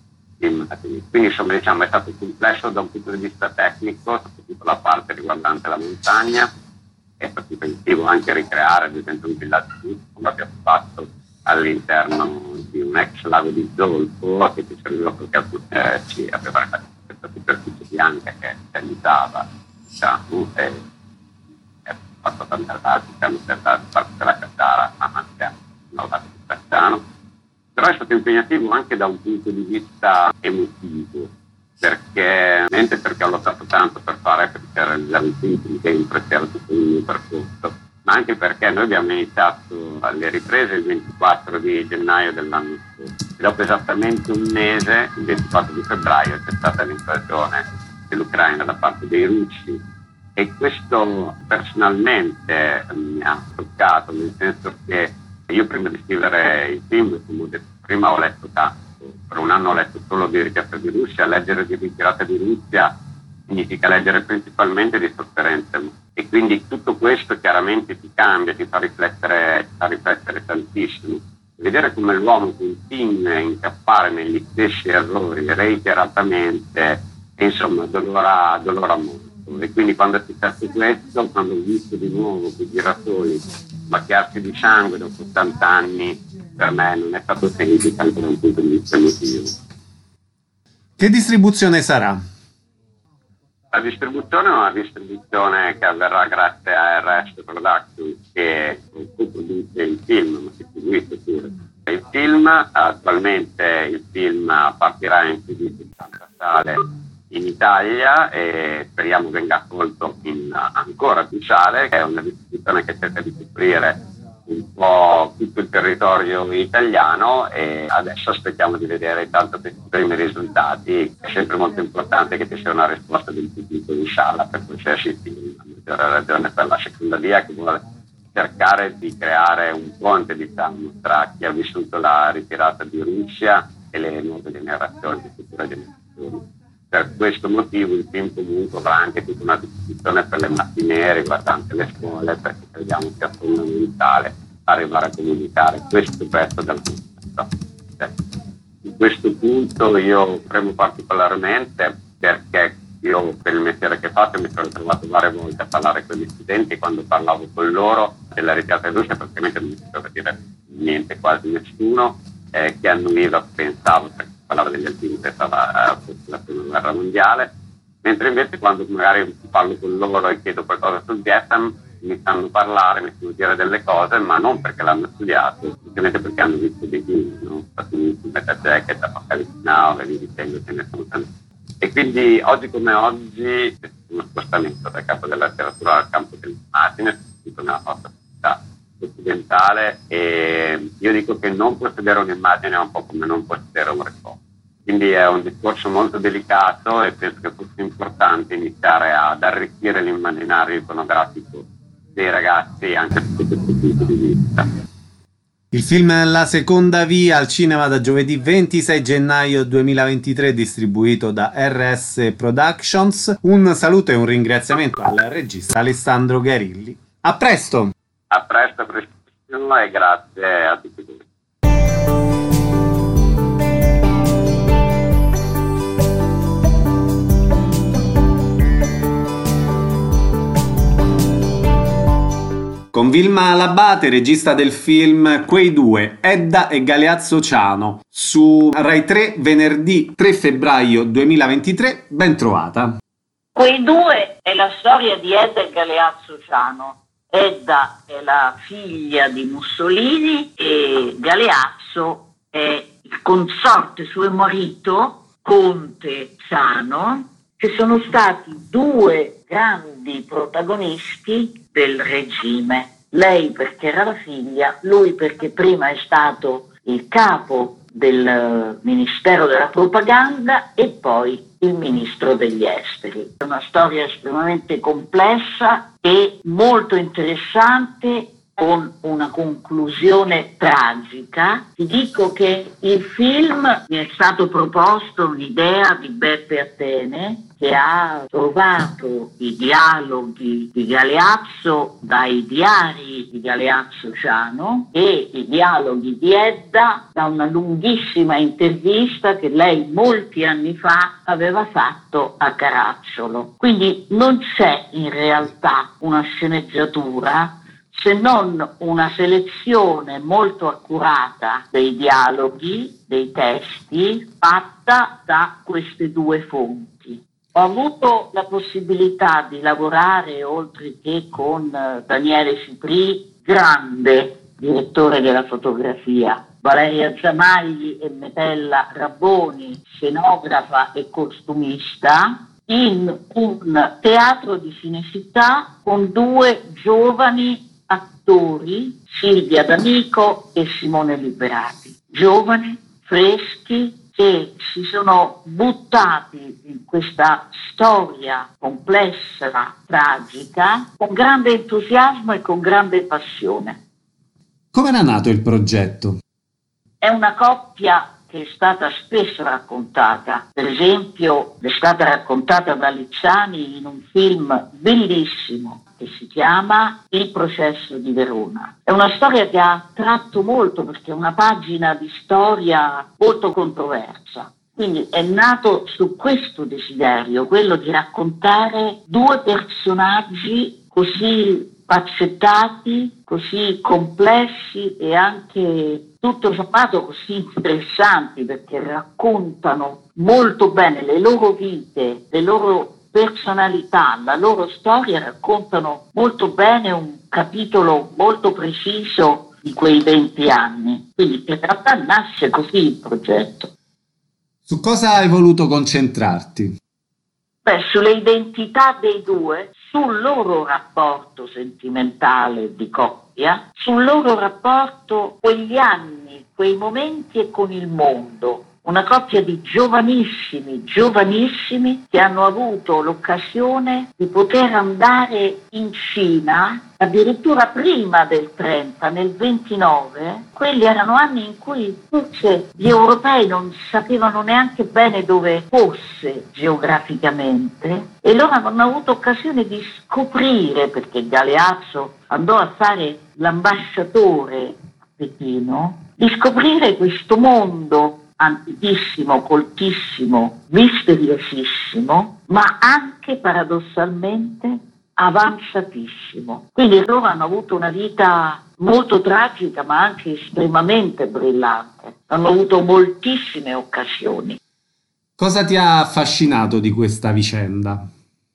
film. Quindi insomma diciamo è stato complesso da un punto di vista tecnico, soprattutto la parte riguardante la montagna. È stato impegnativo anche ricreare ad esempio un villaggio come abbiamo fatto all'interno di un ex lago di Zolfo che ci serviva perché eh, ci aveva questa superficie bianca che aiutava, diciamo, e è fatto tante altri che hanno portato parte della Cattara a Manziano, no, lago di Cattano. Però è stato impegnativo anche da un punto di vista emotivo, perché niente perché ho lottato tanto per fare per realizzare un film che impressiona tutto il mio percorso, ma anche perché noi abbiamo iniziato le riprese il ventiquattro di gennaio dell'anno scorso e dopo esattamente un mese, il ventiquattro di febbraio, c'è stata l'invasione dell'Ucraina da parte dei russi e questo personalmente mi ha toccato, nel senso che io prima di scrivere il film, come ho detto prima, ho letto tanto. Per un anno ho letto solo di richiesta di Russia. Leggere di ritirata di Russia significa leggere principalmente di sofferenze e quindi tutto questo chiaramente ti cambia, ti fa riflettere, ti fa riflettere tantissimo. Vedere come l'uomo continua a incappare negli stessi errori reiteratamente, insomma, dolora, dolora molto. E quindi quando è successo questo, quando ho visto di nuovo quei girasoli macchiarsi di sangue dopo ottanta anni, per me non è stato semplice anche da un punto di vista emotivo. Che distribuzione sarà? La distribuzione è una distribuzione che avverrà grazie a R S Productions, che co-produce il film, ma distribuisce pure. Il film, attualmente il film partirà in settanta sale in Italia e speriamo venga accolto in ancora più sale, che è una distribuzione che cerca di coprire un po' tutto il territorio italiano e adesso aspettiamo di vedere intanto questi primi risultati. È sempre molto importante che ci sia una risposta del pubblico in sala per qualsiasi film, a maggiore ragione per la seconda via che vuole cercare di creare un ponte, diciamo, tra chi ha vissuto la ritirata di Russia e le nuove generazioni, le future generazioni. Per questo motivo il film comunque avrà anche tutta una discussione per le mattinee riguardante le scuole, perché crediamo sia fondamentale arrivare a comunicare questo pezzo dal punto. In questo punto io premo particolarmente perché io per il mestiere che faccio mi sono trovato varie volte a parlare con gli studenti e quando parlavo con loro della ritirata di Russia praticamente non mi poteva dire niente, quasi nessuno, eh, che annuiva, pensavo, perché parlava degli alpini per la, la prima guerra mondiale, mentre invece quando magari parlo con loro e chiedo qualcosa sul Vietnam mi sanno parlare, mi sanno dire delle cose, ma non perché l'hanno studiato, semplicemente perché hanno visto dei film, no? Stati Uniti, Meta Jacket, Apocalypse Now, e vi dicendo ce ne sono tanti. E quindi oggi come oggi c'è uno spostamento dal campo della letteratura al campo dell'immagine, tutta nella nostra società occidentale, e io dico che non possedere un'immagine è un po' come non possedere un ricordo. Quindi è un discorso molto delicato e penso che fosse importante iniziare ad arricchire l'immaginario iconografico dei ragazzi anche da questo punto di vista. Il film La seconda via al cinema da giovedì ventisei gennaio duemilaventitré, distribuito da R S Productions. Un saluto e un ringraziamento al regista Alessandro Garilli. A presto! A presto, prestissimo e grazie a tutti voi. Con Vilma Labate, regista del film Quei due, Edda e Galeazzo Ciano, su Rai tre venerdì tre febbraio duemilaventitré. Ben trovata. Quei due è la storia di Edda e Galeazzo Ciano. Edda è la figlia di Mussolini e Galeazzo è il consorte suo marito, Conte Ciano, che sono stati due grandi protagonisti del regime. Lei perché era la figlia, lui perché prima è stato il capo del Ministero della Propaganda e poi il Ministro degli Esteri. È una storia estremamente complessa e molto interessante, con una conclusione tragica. Ti dico che il film mi è stato proposto un'idea di Beppe Atene, che che ha trovato i dialoghi di Galeazzo dai diari di Galeazzo Ciano e i dialoghi di Edda da una lunghissima intervista che lei molti anni fa aveva fatto a Caracciolo. Quindi non c'è in realtà una sceneggiatura, se non una selezione molto accurata dei dialoghi, dei testi, fatta da queste due fonti. Ho avuto la possibilità di lavorare, oltre che con Daniele Cipri, grande direttore della fotografia, Valeria Giamagli e Metella Rabboni, scenografa e costumista, in un teatro di Cinecittà con due giovani attori, Silvia D'Amico e Simone Liberati, giovani, freschi, che si sono buttati in questa storia complessa, tragica, con grande entusiasmo e con grande passione. Come era nato il progetto? È una coppia che è stata spesso raccontata, per esempio è stata raccontata da Lizzani in un film bellissimo che si chiama Il processo di Verona. È una storia che ha attratto molto perché è una pagina di storia molto controversa. Quindi è nato su questo desiderio, quello di raccontare due personaggi così sfaccettati, così complessi e anche tutto sommato così interessanti, perché raccontano molto bene le loro vite, le loro personalità, la loro storia, raccontano molto bene un capitolo molto preciso di quei venti anni. Quindi in realtà nasce così il progetto. Su cosa hai voluto concentrarti? Beh, sulle identità dei due, sul loro rapporto sentimentale di coppia, sul loro rapporto quegli anni, quei momenti e con il mondo. Una coppia di giovanissimi, giovanissimi che hanno avuto l'occasione di poter andare in Cina addirittura prima del trenta, nel ventinove. Quelli erano anni in cui forse gli europei non sapevano neanche bene dove fosse geograficamente e loro hanno avuto occasione di scoprire, perché Galeazzo andò a fare l'ambasciatore a Pechino, di scoprire questo mondo antichissimo, coltissimo, misteriosissimo, ma anche paradossalmente avanzatissimo. Quindi loro hanno avuto una vita molto tragica ma anche estremamente brillante. Hanno avuto moltissime occasioni. Cosa ti ha affascinato di questa vicenda?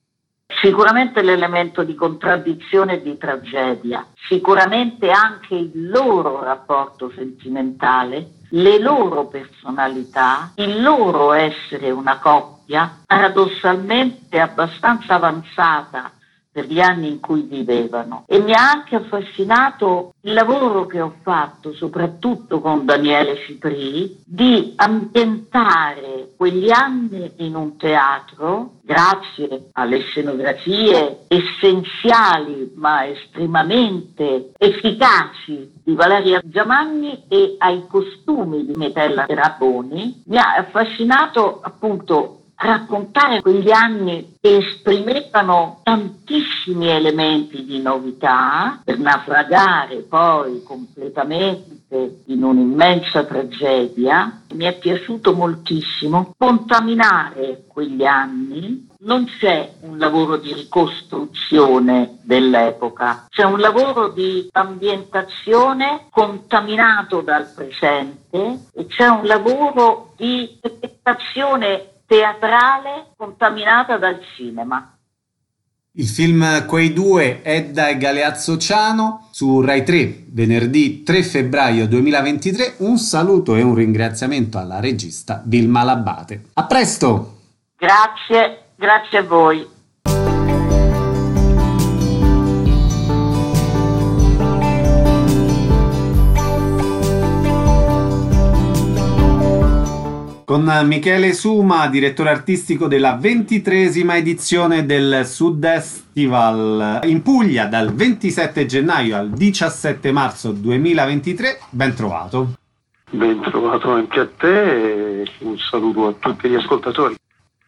Sicuramente l'elemento di contraddizione e di tragedia, sicuramente anche il loro rapporto sentimentale, le loro personalità, il loro essere una coppia paradossalmente abbastanza avanzata per gli anni in cui vivevano. E mi ha anche affascinato il lavoro che ho fatto, soprattutto con Daniele Cipri, di ambientare quegli anni in un teatro, grazie alle scenografie essenziali ma estremamente efficaci di Valeria Giamagni e ai costumi di Metella Rabboni. Mi ha affascinato appunto raccontare quegli anni che esprimevano tantissimi elementi di novità per naufragare poi completamente in un'immensa tragedia. Mi è piaciuto moltissimo contaminare quegli anni. Non c'è un lavoro di ricostruzione dell'epoca, c'è un lavoro di ambientazione contaminato dal presente e c'è un lavoro di interpretazione teatrale contaminata dal cinema. Il film Quei due, Edda e Galeazzo Ciano, su Rai tre, venerdì tre febbraio duemilaventitré. Un saluto e un ringraziamento alla regista Vilma Labate. A presto! Grazie, grazie a voi. Con Michele Suma, direttore artistico della ventitreesima edizione del Sud-Estival in Puglia dal ventisette gennaio al diciassette marzo duemilaventitré. Ben trovato. Ben trovato anche a te e un saluto a tutti gli ascoltatori.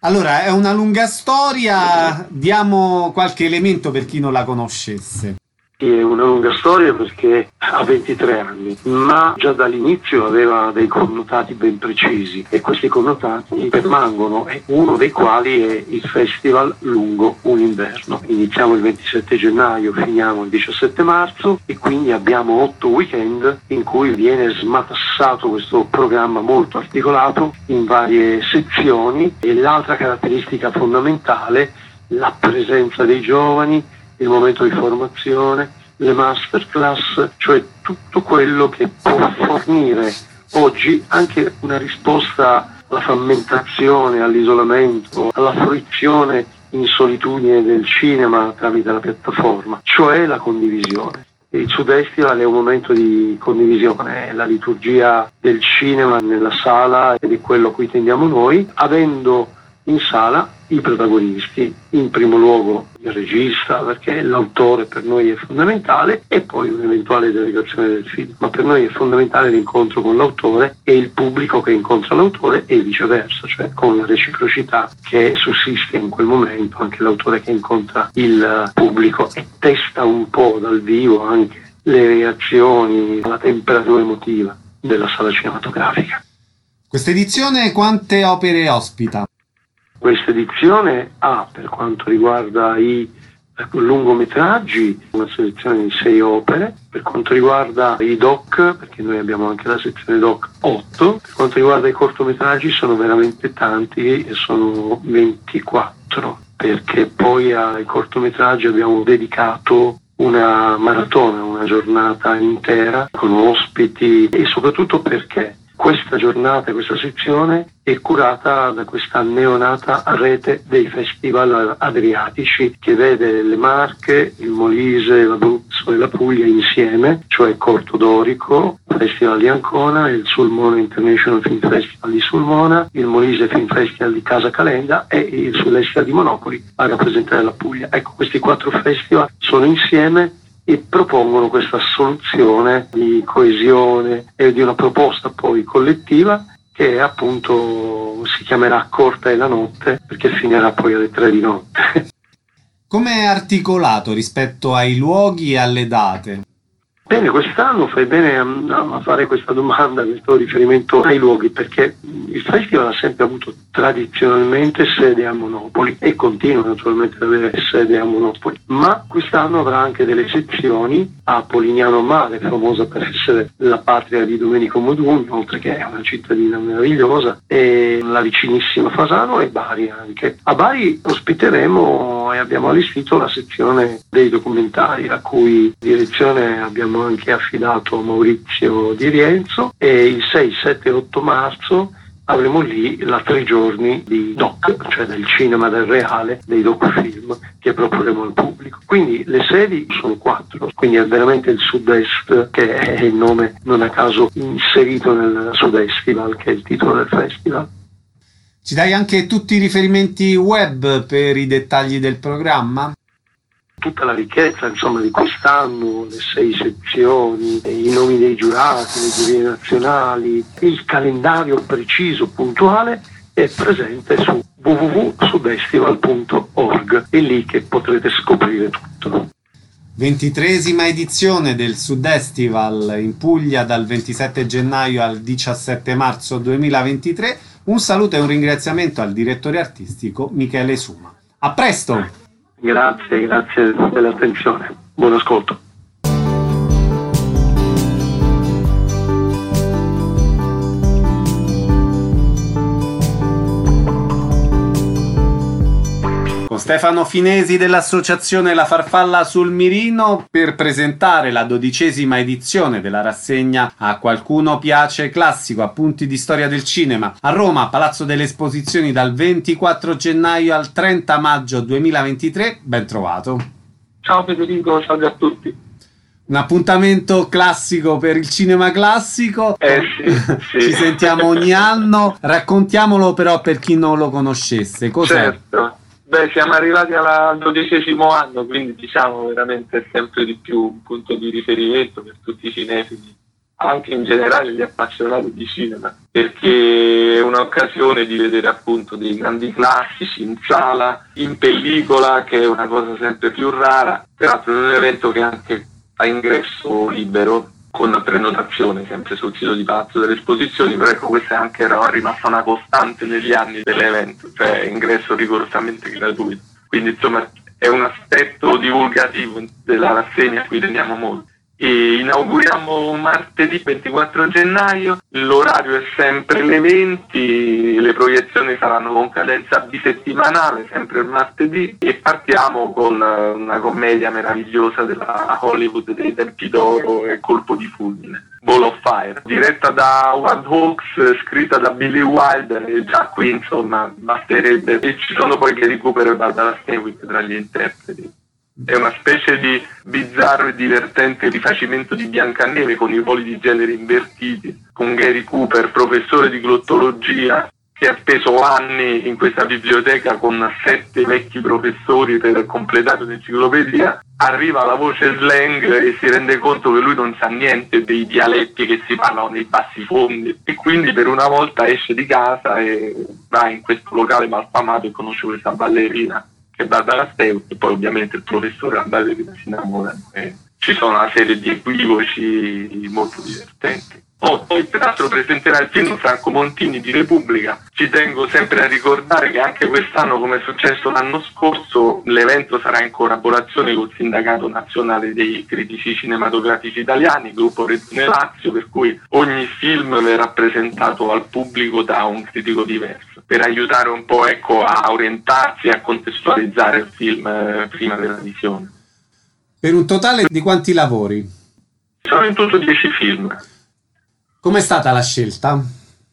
Allora, è una lunga storia, diamo qualche elemento per chi non la conoscesse. È una lunga storia perché ha ventitré anni, ma già dall'inizio aveva dei connotati ben precisi e questi connotati permangono, e uno dei quali è il festival lungo un inverno. Iniziamo il ventisette gennaio, finiamo il diciassette marzo e quindi abbiamo otto weekend in cui viene smatassato questo programma molto articolato in varie sezioni, e l'altra caratteristica fondamentale, la presenza dei giovani, il momento di formazione, le masterclass, cioè tutto quello che può fornire oggi anche una risposta alla frammentazione, all'isolamento, alla fruizione in solitudine del cinema tramite la piattaforma, cioè la condivisione. Il Sud-Festival è un momento di condivisione, è la liturgia del cinema nella sala ed è quello a cui tendiamo noi, avendo in sala i protagonisti, in primo luogo il regista, perché l'autore per noi è fondamentale, e poi un'eventuale delegazione del film, ma per noi è fondamentale l'incontro con l'autore e il pubblico che incontra l'autore e viceversa, cioè con la reciprocità che sussiste in quel momento, anche l'autore che incontra il pubblico e testa un po' dal vivo anche le reazioni, la temperatura emotiva della sala cinematografica. Questa edizione quante opere ospita? Questa edizione ha, per quanto riguarda i lungometraggi, una selezione di sei opere, per quanto riguarda i doc, perché noi abbiamo anche la sezione doc, otto, per quanto riguarda i cortometraggi sono veramente tanti e sono ventiquattro, perché poi ai cortometraggi abbiamo dedicato una maratona, una giornata intera con ospiti, e soprattutto perché questa giornata, questa sezione è curata da questa neonata rete dei festival adriatici che vede le Marche, il Molise, l'Abruzzo e la Puglia insieme, cioè Corto Dorico, Festival di Ancona, il Sulmona International Film Festival di Sulmona, il Molise Film Festival di Casa Calenda e il Sud-Est di Monopoli a rappresentare la Puglia. Ecco, questi quattro festival sono insieme e propongono questa soluzione di coesione e di una proposta poi collettiva che appunto si chiamerà Corta è la notte, perché finirà poi alle tre di notte. Come è articolato rispetto ai luoghi e alle date? Bene, quest'anno fai bene a fare questa domanda, questo riferimento ai luoghi, perché il festival ha sempre avuto tradizionalmente sede a Monopoli e continua naturalmente ad avere sede a Monopoli, ma quest'anno avrà anche delle sezioni a Polignano Mare, famosa per essere la patria di Domenico Modugno, oltre che è una cittadina meravigliosa, e la vicinissima Fasano e Bari anche. A Bari ospiteremo e abbiamo allestito la sezione dei documentari, a cui direzione abbiamo anche affidato a Maurizio Di Rienzo, e il sei, sette e otto marzo avremo lì la tre giorni di doc, cioè del cinema del reale, dei docufilm che proporremo al pubblico. Quindi le sedi sono quattro, quindi è veramente il Sud-Est che è il nome non a caso inserito nel Sud-Festival, che è il titolo del festival. Ci dai anche tutti i riferimenti web per i dettagli del programma? Tutta la ricchezza insomma di quest'anno, le sei sezioni, i nomi dei giurati, dei giuri nazionali, il calendario preciso, puntuale, è presente su w w w punto sudfestival punto org, è lì che potrete scoprire tutto. ventitreesima edizione del Sud-Festival in Puglia dal ventisette gennaio al diciassette marzo duemilaventitré. Un saluto e un ringraziamento al direttore artistico Michele Suma. A presto! Grazie, grazie dell'attenzione. Buon ascolto. Con Stefano Finesi dell'associazione La Farfalla sul Mirino per presentare la dodicesima edizione della rassegna A Qualcuno Piace Classico, appunti di storia del cinema, a Roma, Palazzo delle Esposizioni, dal ventiquattro gennaio al trenta maggio duemilaventitré. Ben trovato. Ciao Federico, salve a tutti. Un appuntamento classico per il cinema classico. Eh sì, sì. Ci sentiamo ogni anno. Raccontiamolo però per chi non lo conoscesse. Cos'è? Certo. Beh, siamo arrivati al dodicesimo anno, quindi diciamo veramente sempre di più un punto di riferimento per tutti i cinefili anche in generale gli appassionati di cinema, perché è un'occasione di vedere appunto dei grandi classici in sala, in pellicola, che è una cosa sempre più rara. Peraltro è un evento che anche a ingresso libero, con prenotazione sempre sul sito di Palazzo delle Esposizioni, però ecco, questa è anche era rimasta una costante negli anni dell'evento, cioè ingresso rigorosamente gratuito. Quindi insomma è un aspetto divulgativo della rassegna a cui teniamo molto. E inauguriamo martedì ventiquattro gennaio, l'orario è sempre le venti, le proiezioni saranno con cadenza bisettimanale, sempre il martedì, e partiamo con una commedia meravigliosa della Hollywood dei tempi d'oro e Colpo di fulmine, Ball of Fire, diretta da Howard Hawks, scritta da Billy Wilder, e già qui insomma basterebbe. E ci sono poi Gary Cooper e Barbara Stanwyck tra gli interpreti. È una specie di bizzarro e divertente rifacimento di Biancaneve con i ruoli di genere invertiti, con Gary Cooper, professore di glottologia, che ha speso anni in questa biblioteca con sette vecchi professori per completare l'enciclopedia. Arriva la voce slang e si rende conto che lui non sa niente dei dialetti che si parlano nei bassi fondi, e quindi per una volta esce di casa e va in questo locale malfamato e conosce questa ballerina che è Barbara Stanwyck, e poi ovviamente il professore e la ballerina si innamorano. E ci sono una serie di equivoci molto divertenti. Oh, poi peraltro presenterà il film Franco Montini di Repubblica. Ci tengo sempre a ricordare che anche quest'anno, come è successo l'anno scorso, l'evento sarà in collaborazione col Sindacato Nazionale dei Critici Cinematografici Italiani, gruppo Regione Lazio, per cui ogni film verrà presentato al pubblico da un critico diverso, per aiutare un po', ecco, a orientarsi e a contestualizzare il film eh, prima della visione. Per un totale di quanti lavori? Sono in tutto dieci film. Com'è stata la scelta?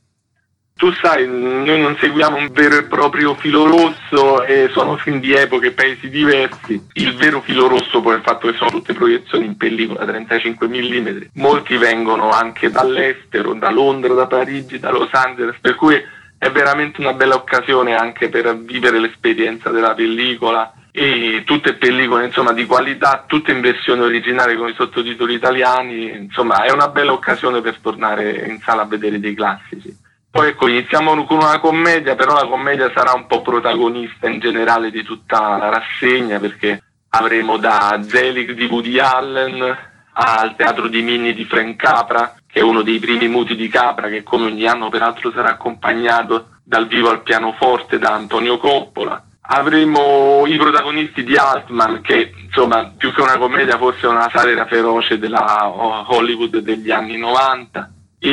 Tu sai, noi non seguiamo un vero e proprio filo rosso, e sono film di epoche e paesi diversi. Il vero filo rosso poi è il fatto che sono tutte proiezioni in pellicola trentacinque millimetri. Molti vengono anche dall'estero, da Londra, da Parigi, da Los Angeles, per cui è veramente una bella occasione anche per vivere l'esperienza della pellicola, e tutte pellicole insomma di qualità, tutte in versione originale con i sottotitoli italiani. Insomma è una bella occasione per tornare in sala a vedere dei classici. Poi ecco, iniziamo con una commedia, però la commedia sarà un po' protagonista in generale di tutta la rassegna, perché avremo da Zelig di Woody Allen al Teatro di Mini di Frank Capra, che è uno dei primi muti di Capra, che come ogni anno peraltro sarà accompagnato dal vivo al pianoforte da Antonio Coppola. Avremo i protagonisti di Altman, che insomma più che una commedia forse è una satira feroce della Hollywood degli anni novanta,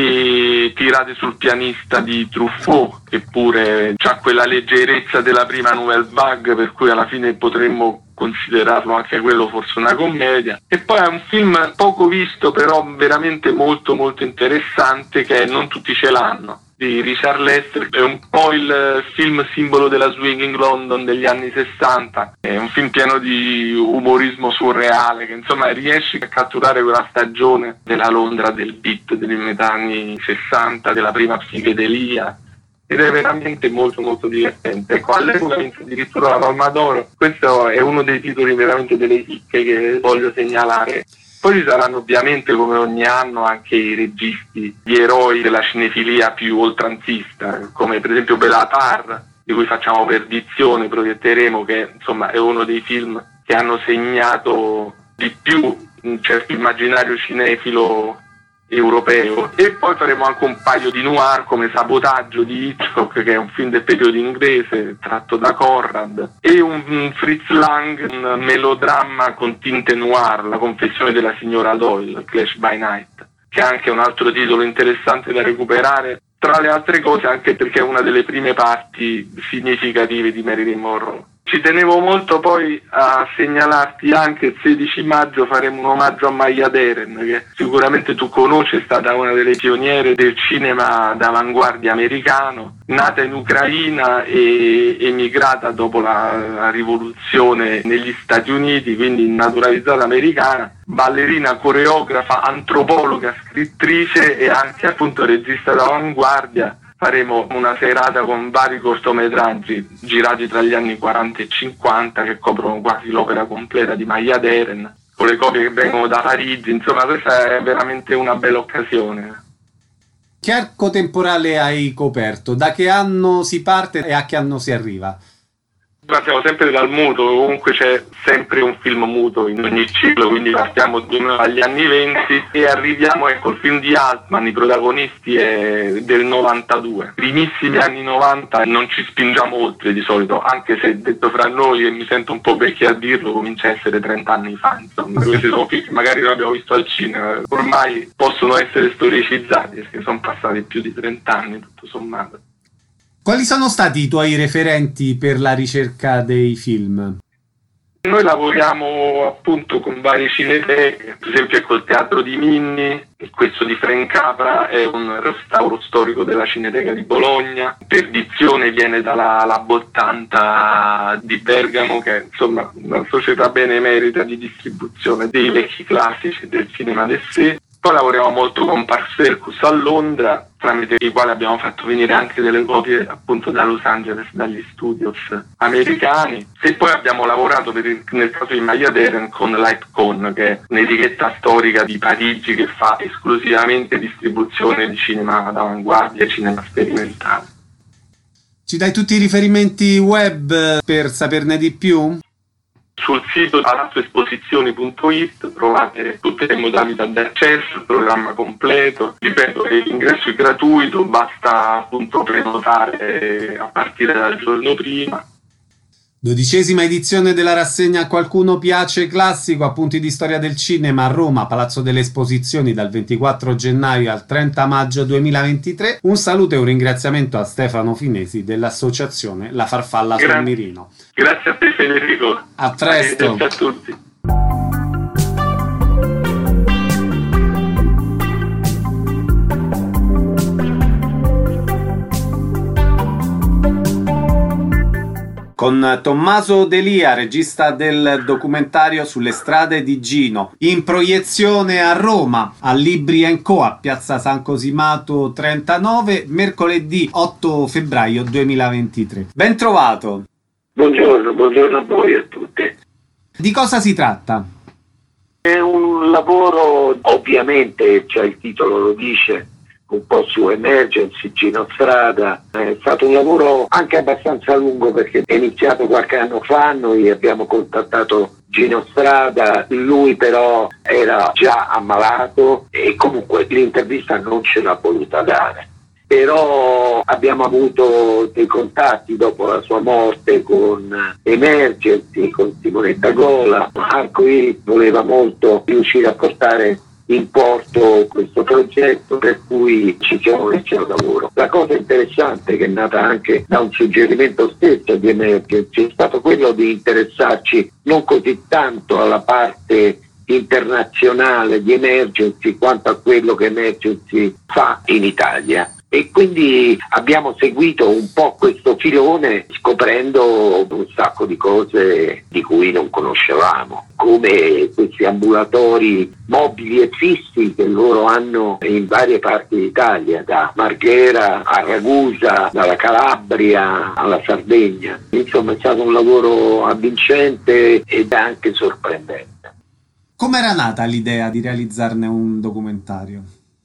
e Tirate sul pianista di Truffaut, che pure ha quella leggerezza della prima Nouvelle Vague, per cui alla fine potremmo considerarlo anche quello forse una commedia. E poi è un film poco visto, però veramente molto molto interessante, che è Non tutti ce l'hanno, di Richard Lester. È un po' il film simbolo della Swinging London degli anni sessanta, è un film pieno di umorismo surreale, che insomma riesce a catturare quella stagione della Londra del beat degli metà anni sessanta, della prima psichedelia, ed è veramente molto molto divertente. Ecco, all'epoca vinse addirittura la Palma d'Oro. Questo è uno dei titoli veramente delle chicche che voglio segnalare. Poi ci saranno ovviamente, come ogni anno, anche i registi, gli eroi della cinefilia più oltranzista, come per esempio Béla Tarr, di cui facciamo Perdizione, proietteremo, che insomma è uno dei film che hanno segnato di più un certo immaginario cinefilo europeo. E poi faremo anche un paio di noir come Sabotaggio di Hitchcock, che è un film del periodo inglese tratto da Conrad, e un, un Fritz Lang, un melodramma con tinte noir, La confessione della signora Doyle, Clash by Night, che è anche un altro titolo interessante da recuperare, tra le altre cose anche perché è una delle prime parti significative di Marilyn Monroe. Ci tenevo molto poi a segnalarti anche il sedici maggio faremo un omaggio a Maya Deren, che sicuramente tu conosci, è stata una delle pioniere del cinema d'avanguardia americano, nata in Ucraina e emigrata dopo la, la rivoluzione negli Stati Uniti, quindi naturalizzata americana, ballerina, coreografa, antropologa, scrittrice e anche appunto regista d'avanguardia. Faremo una serata con vari cortometraggi girati tra gli anni quaranta e cinquanta che coprono quasi l'opera completa di Maya Deren, o le copie che vengono da Parigi, insomma questa è veramente una bella occasione. Che arco temporale hai coperto? Da che anno si parte e a che anno si arriva? Partiamo sempre dal muto, comunque c'è sempre un film muto in ogni ciclo, quindi partiamo dagli anni venti e arriviamo ecco il film di Altman, i protagonisti è del novantadue. I primissimi anni novanta non ci spingiamo oltre di solito, anche se detto fra noi, e mi sento un po' vecchio a dirlo, comincia a essere trenta anni fa, insomma, questi sono film che magari non abbiamo visto al cinema, ormai possono essere storicizzati perché sono passati più di trenta anni tutto sommato. Quali sono stati i tuoi referenti per la ricerca dei film? Noi lavoriamo appunto con varie cineteche, per esempio col Teatro di Minni, questo di Frank Capra è un restauro storico della Cineteca di Bologna, Perdizione viene dalla Lab ottanta di Bergamo, che è insomma una società benemerita di distribuzione dei vecchi classici del cinema d'essè. Poi lavoriamo molto con Park Circus a Londra, tramite i quali abbiamo fatto venire anche delle copie appunto da Los Angeles, dagli studios americani. E poi abbiamo lavorato per il, nel caso di Maya Deren con Lightcon, che è un'etichetta storica di Parigi che fa esclusivamente distribuzione di cinema d'avanguardia e cinema sperimentale. Ci dai tutti i riferimenti web per saperne di più? Sul sito palazzoesposizioni punto it trovate tutte le modalità di accesso, il programma completo. Ripeto, l'ingresso è gratuito, basta appunto prenotare a partire dal giorno prima. Dodicesima edizione della rassegna Qualcuno piace classico, appunti di storia del cinema a Roma, Palazzo delle Esposizioni dal ventiquattro gennaio al trenta maggio duemilaventitré. Un saluto e un ringraziamento a Stefano Finesi dell'associazione La Farfalla sul Mirino. Grazie a te Federico. A presto. Grazie a tutti. Con Tommaso Delia, regista del documentario Sulle strade di Gino, in proiezione a Roma, a Libri and Co, a Piazza San Cosimato trentanove, mercoledì otto febbraio duemilaventitré. Ben trovato! Buongiorno, buongiorno a voi e a tutti. Di cosa si tratta? È un lavoro, ovviamente, cioè il titolo lo dice, un po' su Emergency, Gino Strada. È stato un lavoro anche abbastanza lungo perché è iniziato qualche anno fa, noi abbiamo contattato Gino Strada, lui però era già ammalato e comunque l'intervista non ce l'ha voluta dare. Però abbiamo avuto dei contatti dopo la sua morte con Emergency, con Simonetta Gola. Arcoiris voleva molto riuscire a portare in porto questo progetto, per cui ci siamo messi al lavoro. La cosa interessante, che è nata anche da un suggerimento stesso di Emergency, è stato quello di interessarci non così tanto alla parte internazionale di Emergency quanto a quello che Emergency fa in Italia. E quindi abbiamo seguito un po' questo filone scoprendo un sacco di cose di cui non conoscevamo, come questi ambulatori mobili e fissi che loro hanno in varie parti d'Italia, da Marghera a Ragusa, dalla Calabria alla Sardegna. Insomma è stato un lavoro avvincente ed anche sorprendente. Com'era nata l'idea di realizzarne un documentario?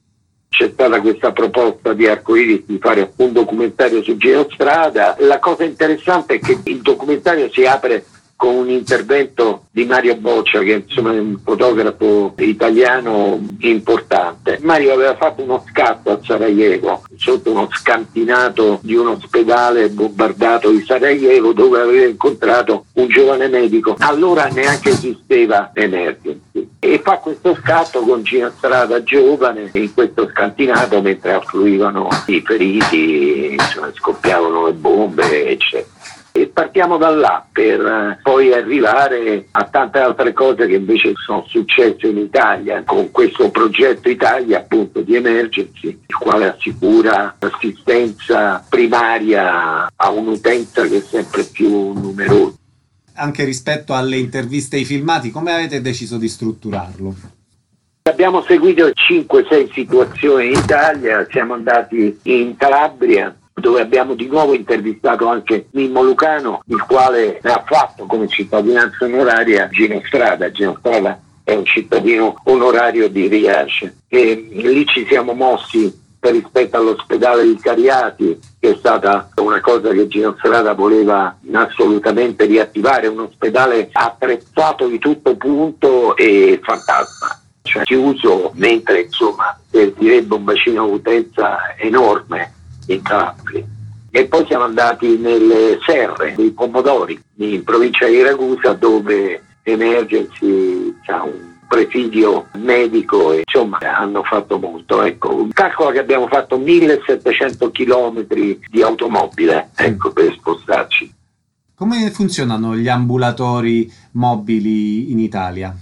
C'è stata questa proposta di Arcoiris di fare un documentario su Gino Strada. La cosa interessante è che il documentario si apre con un intervento di Mario Boccia, che insomma è un fotografo italiano importante. Mario aveva fatto uno scatto a Sarajevo, sotto uno scantinato di un ospedale bombardato di Sarajevo, dove aveva incontrato un giovane medico. Allora neanche esisteva Emergency. E fa questo scatto con Gino Strada giovane in questo scantinato mentre affluivano i feriti, insomma, scoppiavano le bombe, eccetera. E partiamo da là per poi arrivare a tante altre cose che invece sono successe in Italia, con questo progetto Italia appunto di Emergency, il quale assicura assistenza primaria a un'utenza che è sempre più numerosa. Anche rispetto alle interviste e ai filmati, come avete deciso di strutturarlo? Abbiamo seguito cinque sei situazioni in Italia, siamo andati in Calabria, dove abbiamo di nuovo intervistato anche Mimmo Lucano, il quale ha fatto come cittadinanza onoraria Gino Strada. Gino Strada è un cittadino onorario di Riace. E lì ci siamo mossi rispetto all'ospedale di Cariati, che è stata una cosa che Gino Strada voleva assolutamente riattivare, un ospedale attrezzato di tutto punto e fantasma, cioè chiuso, mentre insomma servirebbe un bacino utenza enorme in Calabria. E poi siamo andati nelle serre dei pomodori in provincia di Ragusa, dove Emergency ha un presidio medico e insomma hanno fatto molto. Ecco, calcola che abbiamo fatto millesettecento chilometri di automobile, ecco, per spostarci. Come funzionano gli ambulatori mobili in Italia?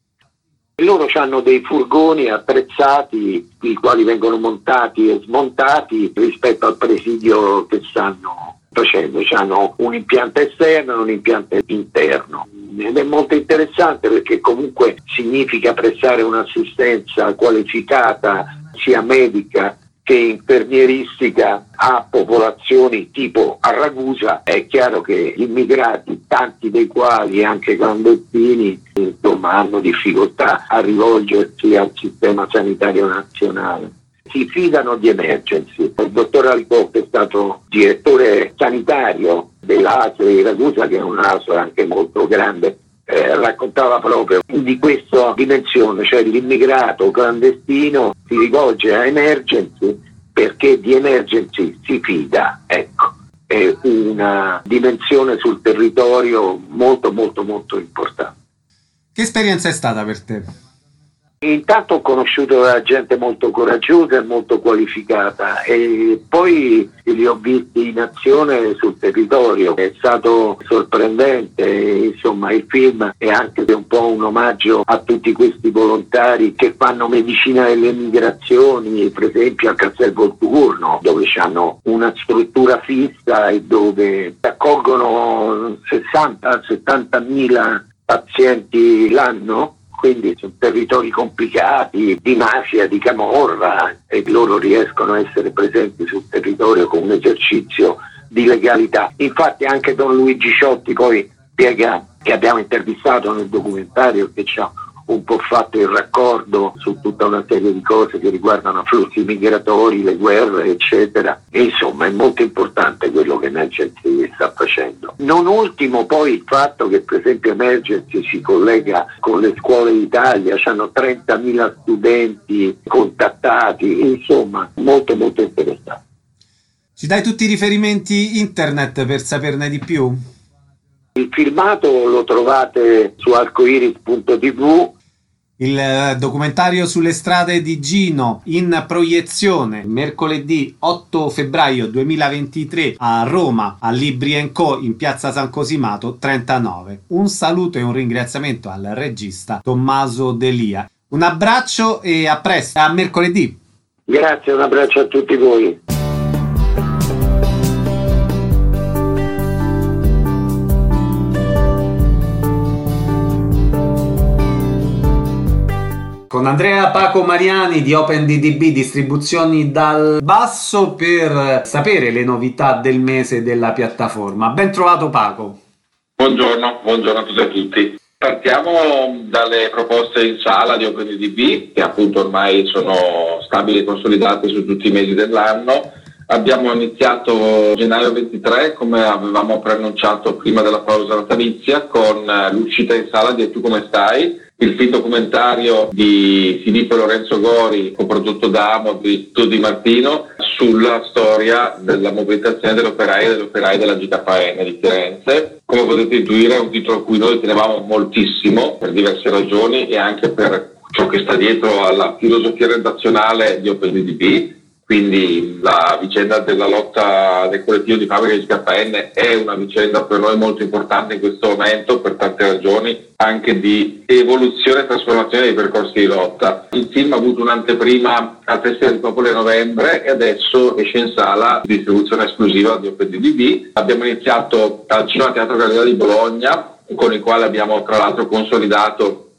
Loro hanno dei furgoni attrezzati, i quali vengono montati e smontati rispetto al presidio che stanno facendo. Hanno un impianto esterno e un impianto interno. Ed è molto interessante perché comunque significa prestare un'assistenza qualificata sia medica che infermieristica a popolazioni tipo a Ragusa. È chiaro che gli immigrati, tanti dei quali anche clandestini, insomma, hanno difficoltà a rivolgersi al sistema sanitario nazionale. Si fidano di Emergency. Il dottor Alicotto è stato direttore sanitario dell'A S L di Ragusa, che è un A S L anche molto grande, eh, raccontava proprio di questa dimensione, cioè l'immigrato clandestino si rivolge a Emergency perché di Emergency si fida, ecco. È una dimensione sul territorio molto molto molto importante. Che esperienza è stata per te? Intanto ho conosciuto la gente molto coraggiosa e molto qualificata e poi li ho visti in azione sul territorio. È stato sorprendente, insomma il film è anche un po' un omaggio a tutti questi volontari che fanno medicina delle migrazioni, per esempio a Castel Volturno, dove hanno una struttura fissa e dove accolgono sessanta settanta mila pazienti l'anno. Quindi sono territori complicati di mafia, di camorra, e loro riescono a essere presenti sul territorio con un esercizio di legalità. Infatti anche Don Luigi Ciotti poi spiega, che abbiamo intervistato nel documentario, che ci ha un po' fatto il raccordo su tutta una serie di cose che riguardano flussi migratori, le guerre, eccetera. E insomma è molto importante quello che Emergency sta facendo. Non ultimo poi il fatto che per esempio Emergency si collega con le scuole d'Italia, hanno trentamila studenti contattati, insomma molto molto interessante. Ci dai tutti i riferimenti internet per saperne di più? Il filmato lo trovate su arcoiris punto tv. Il documentario sulle strade di Gino in proiezione mercoledì otto febbraio duemilaventitré a Roma, a Libri and Co in piazza San Cosimato trentanove. Un saluto e un ringraziamento al regista Tommaso Delia. Un abbraccio e a presto, a mercoledì. Grazie, un abbraccio a tutti voi. Con Andrea Paco Mariani di OpenDDB Distribuzioni dal Basso per sapere le novità del mese della piattaforma. Ben trovato Paco. Buongiorno, buongiorno a tutti e a tutti. Partiamo dalle proposte in sala di OpenDDB, che appunto ormai sono stabili e consolidate su tutti i mesi dell'anno. Abbiamo iniziato gennaio ventitré, come avevamo preannunciato prima della pausa natalizia, con l'uscita in sala di E tu come stai? Il film documentario di Filippo Lorenzo Gori, coprodotto da Amo di Di Martino, sulla storia della mobilitazione dell'operaio e dell'operaio della G K N di Firenze. Come potete intuire è un titolo a cui noi tenevamo moltissimo per diverse ragioni e anche per ciò che sta dietro alla filosofia redazionale di OpenDDB. Quindi la vicenda della lotta del collettivo di fabbrica di G K N è una vicenda per noi molto importante in questo momento per tante ragioni, anche di evoluzione e trasformazione dei percorsi di lotta. Il film ha avuto un'anteprima al Festival di Popoli a novembre e adesso esce in sala di distribuzione esclusiva di OpenDDB. Abbiamo iniziato al Cinema Teatro Galleria di Bologna, con il quale abbiamo tra l'altro consolidato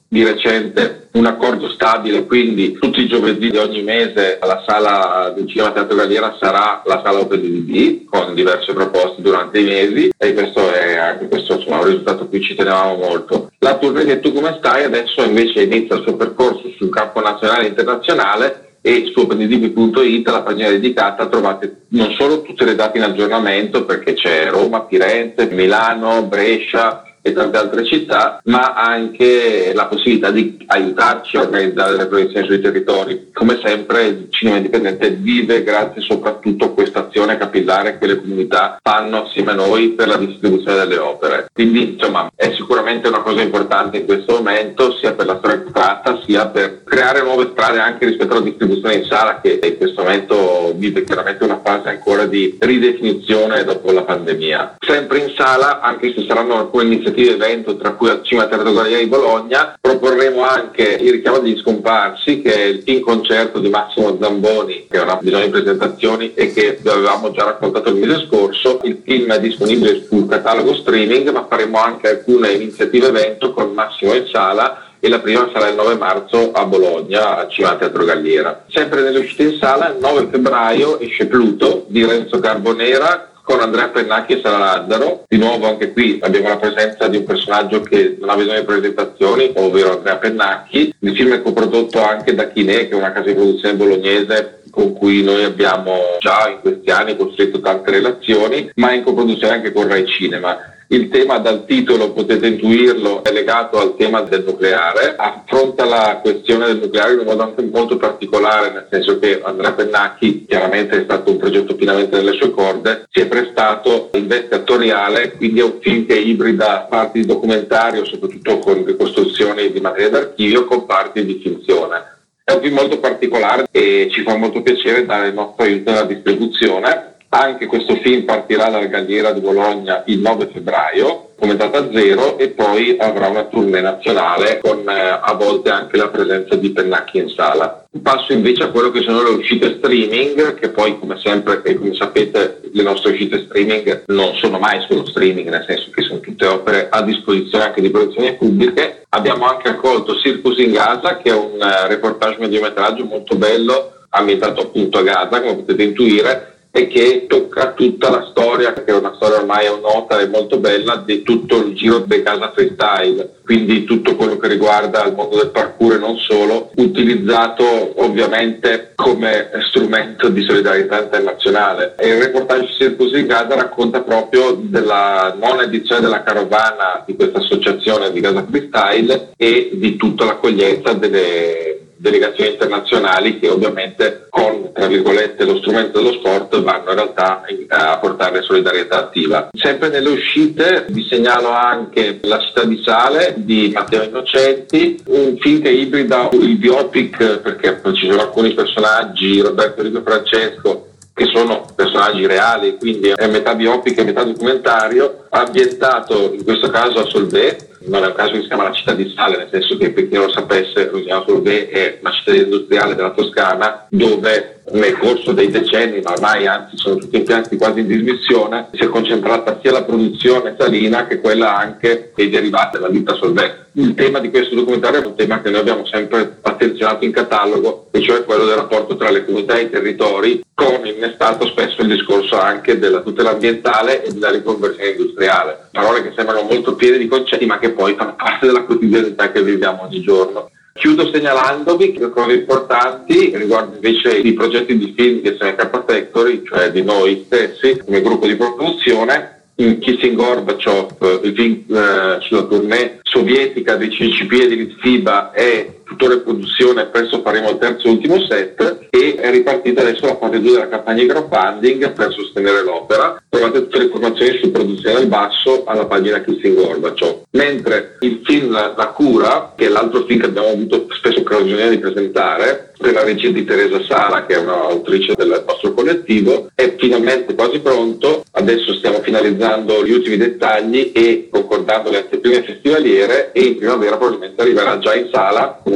di recente un accordo stabile, quindi tutti i giovedì di ogni mese la sala del Cinema Teatro Galliera sarà la sala Open D V D con diverse proposte durante i mesi, e questo è anche questo insomma, un risultato a cui ci tenevamo molto. La tournée che Tu Come Stai adesso invece inizia il suo percorso sul campo nazionale e internazionale, e su opendv punto it, la pagina dedicata, trovate non solo tutte le date in aggiornamento, perché c'è Roma, Firenze, Milano, Brescia e tante altre città, ma anche la possibilità di aiutarci a organizzare le proiezioni sui territori. Come sempre il cinema indipendente vive grazie soprattutto a questa azione capillare che le comunità fanno assieme a noi per la distribuzione delle opere. Quindi insomma è sicuramente una cosa importante in questo momento, sia per la storia che tratta, sia per creare nuove strade anche rispetto alla distribuzione in sala, che in questo momento vive chiaramente una fase ancora di ridefinizione dopo la pandemia. Sempre in sala, anche se saranno alcune iniziative evento, tra cui al Cinema Teatro Galliera di Bologna, proporremo anche Il richiamo degli scomparsi, che è il team concerto di Massimo Zamboni, che non ha bisogno di presentazioni e che vi avevamo già raccontato il mese scorso. Il film è disponibile sul catalogo streaming, ma faremo anche alcune iniziative evento con Massimo in sala, e la prima sarà il nove marzo a Bologna al Cinema Teatro Galliera. Sempre nelle uscite in sala, il nove febbraio esce Pluto di Renzo Carbonera con Andrea Pennacchi e Sara Lazzaro. Di nuovo anche qui abbiamo la presenza di un personaggio che non ha bisogno di presentazioni, ovvero Andrea Pennacchi. Il film è coprodotto anche da Chinè, che è una casa di produzione bolognese con cui noi abbiamo già in questi anni costruito tante relazioni, ma in coproduzione anche con Rai Cinema. Il tema, dal titolo potete intuirlo, è legato al tema del nucleare, affronta la questione del nucleare in un modo anche molto particolare, nel senso che Andrea Pennacchi chiaramente è stato un progetto pienamente nelle sue corde, si è prestato in veste attoriale, quindi è un film che ibrida parti di documentario, soprattutto con ricostruzioni di materia d'archivio, con parti di finzione. È un film molto particolare e ci fa molto piacere dare il nostro aiuto alla distribuzione. Anche questo film partirà dalla Galliera di Bologna il nove febbraio come data zero, e poi avrà una tournée nazionale con eh, a volte anche la presenza di Pennacchi in sala. Passo invece a quello che sono le uscite streaming, che poi come sempre e come sapete le nostre uscite streaming non sono mai solo streaming, nel senso che sono tutte opere a disposizione anche di produzioni pubbliche. Abbiamo anche accolto Circus in Gaza, che è un uh, reportage mediometraggio molto bello, ambientato appunto a Gaza, come potete intuire, e che tocca tutta la storia, che è una storia ormai nota e molto bella, di tutto il giro dei Gaza Freestyle, quindi tutto quello che riguarda il mondo del parkour e non solo, utilizzato ovviamente come strumento di solidarietà internazionale. E il reportage Circus in Gaza racconta proprio della nona edizione della carovana di questa associazione di Gaza Freestyle e di tutta l'accoglienza delle delegazioni internazionali che ovviamente con, tra virgolette, lo strumento dello sport vanno in realtà a portare solidarietà attiva. Sempre nelle uscite vi segnalo anche La città di sale di Matteo Innocenti, un film che ibrida il biopic, perché ci sono alcuni personaggi, Roberto Rico e Francesco, che sono personaggi reali, quindi è metà biopic e metà documentario, ambientato in questo caso a Solvay. Non è un caso che si chiama La città di sale, nel senso che, per chi non lo sapesse, lo chiama Solvay, è una città industriale della Toscana, dove nel corso dei decenni, ma ormai anzi sono tutti impianti quasi in dismissione, si è concentrata sia la produzione salina che quella anche dei derivati della ditta Solvay. Il tema di questo documentario è un tema che noi abbiamo sempre attenzionato in catalogo, e cioè quello del rapporto tra le comunità e i territori, con innestato spesso il discorso anche della tutela ambientale e della riconversione industriale. Parole che sembrano molto piene di concetti, ma che poi fanno parte della quotidianità che viviamo ogni giorno. Chiudo segnalandovi che cose importanti riguardo invece i progetti di film di S N K Factory, cioè di noi stessi come gruppo di produzione. In Kissing Gorbachev, il film eh, sulla tournée sovietica dei C C P e di Litfiba è tuttora in produzione, presto faremo il terzo e ultimo set, e è ripartita adesso la fase due della campagna di crowdfunding per sostenere l'opera. Trovate tutte le informazioni su Produzione al Basso alla pagina Kissing Gorbachev. Mentre il film La Cura, che è l'altro film che abbiamo avuto spesso occasione di presentare, per la regia di Teresa Sala, che è un'autrice del nostro collettivo, è finalmente quasi pronto. Adesso stiamo finalizzando gli ultimi dettagli e concordando le anteprime festivaliere, e in primavera probabilmente arriverà già in sala con un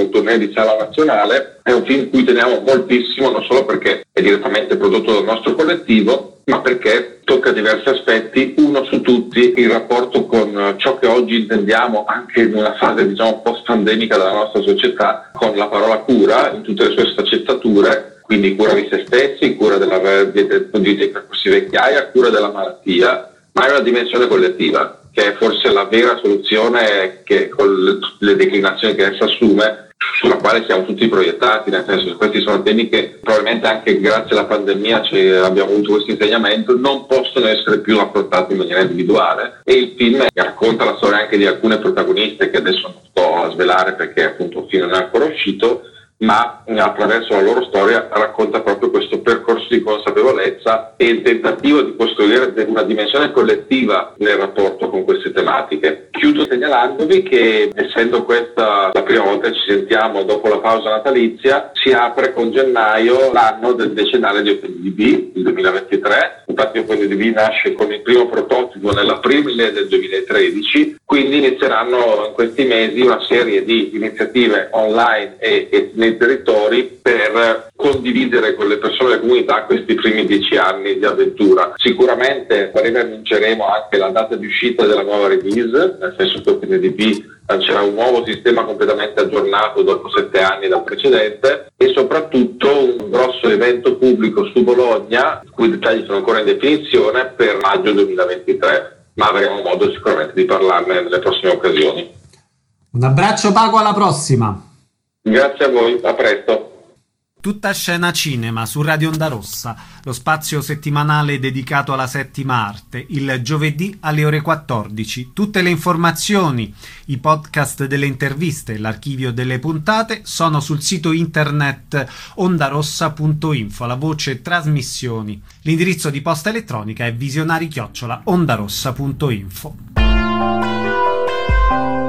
un tournée di Sala Nazionale. È un film cui teniamo moltissimo, non solo perché è direttamente prodotto dal nostro collettivo, ma perché tocca diversi aspetti, uno su tutti il rapporto con ciò che oggi intendiamo anche in una fase diciamo post-pandemica della nostra società, con la parola cura in tutte le sue sfaccettature, quindi cura di se stessi, cura della di vecchiaia, cura della malattia, ma è una dimensione collettiva, che è forse la vera soluzione che con le declinazioni che essa assume, sulla quale siamo tutti proiettati, nel senso che questi sono temi che probabilmente anche grazie alla pandemia ci abbiamo avuto questo insegnamento, non possono essere più affrontati in maniera individuale, e il film racconta la storia anche di alcune protagoniste che adesso non sto a svelare perché appunto il film non è ancora uscito, ma attraverso la loro storia racconta proprio questo percorso di consapevolezza e il tentativo di costruire una dimensione collettiva nel rapporto con queste tematiche. Chiudo segnalandovi che, essendo questa la prima volta che ci sentiamo dopo la pausa natalizia, si apre con gennaio l'anno del decennale di OpenDB, il duemilaventitré. Infatti OpenDB nasce con il primo prototipo nell'aprile del duemilatredici, quindi inizieranno in questi mesi una serie di iniziative online e, e nei territori per condividere con le persone della comunità questi primi dieci anni di avventura. Sicuramente a breve annunceremo anche la data di uscita della nuova release, nel senso che OpenDB lancerà un nuovo sistema completamente aggiornato dopo sette anni dal precedente, e soprattutto un grosso evento pubblico su Bologna, i cui dettagli sono ancora in definizione, per maggio duemilaventitré, ma avremo modo sicuramente di parlarne nelle prossime occasioni. Un abbraccio Paco, alla prossima! Grazie a voi, a presto. Tutta scena cinema su Radio Onda Rossa, lo spazio settimanale dedicato alla settima arte, il giovedì alle ore quattordici. Tutte le informazioni, i podcast delle interviste e l'archivio delle puntate sono sul sito internet ondarossa punto info, la voce trasmissioni. L'indirizzo di posta elettronica è visionari chiocciola ondarossa punto info.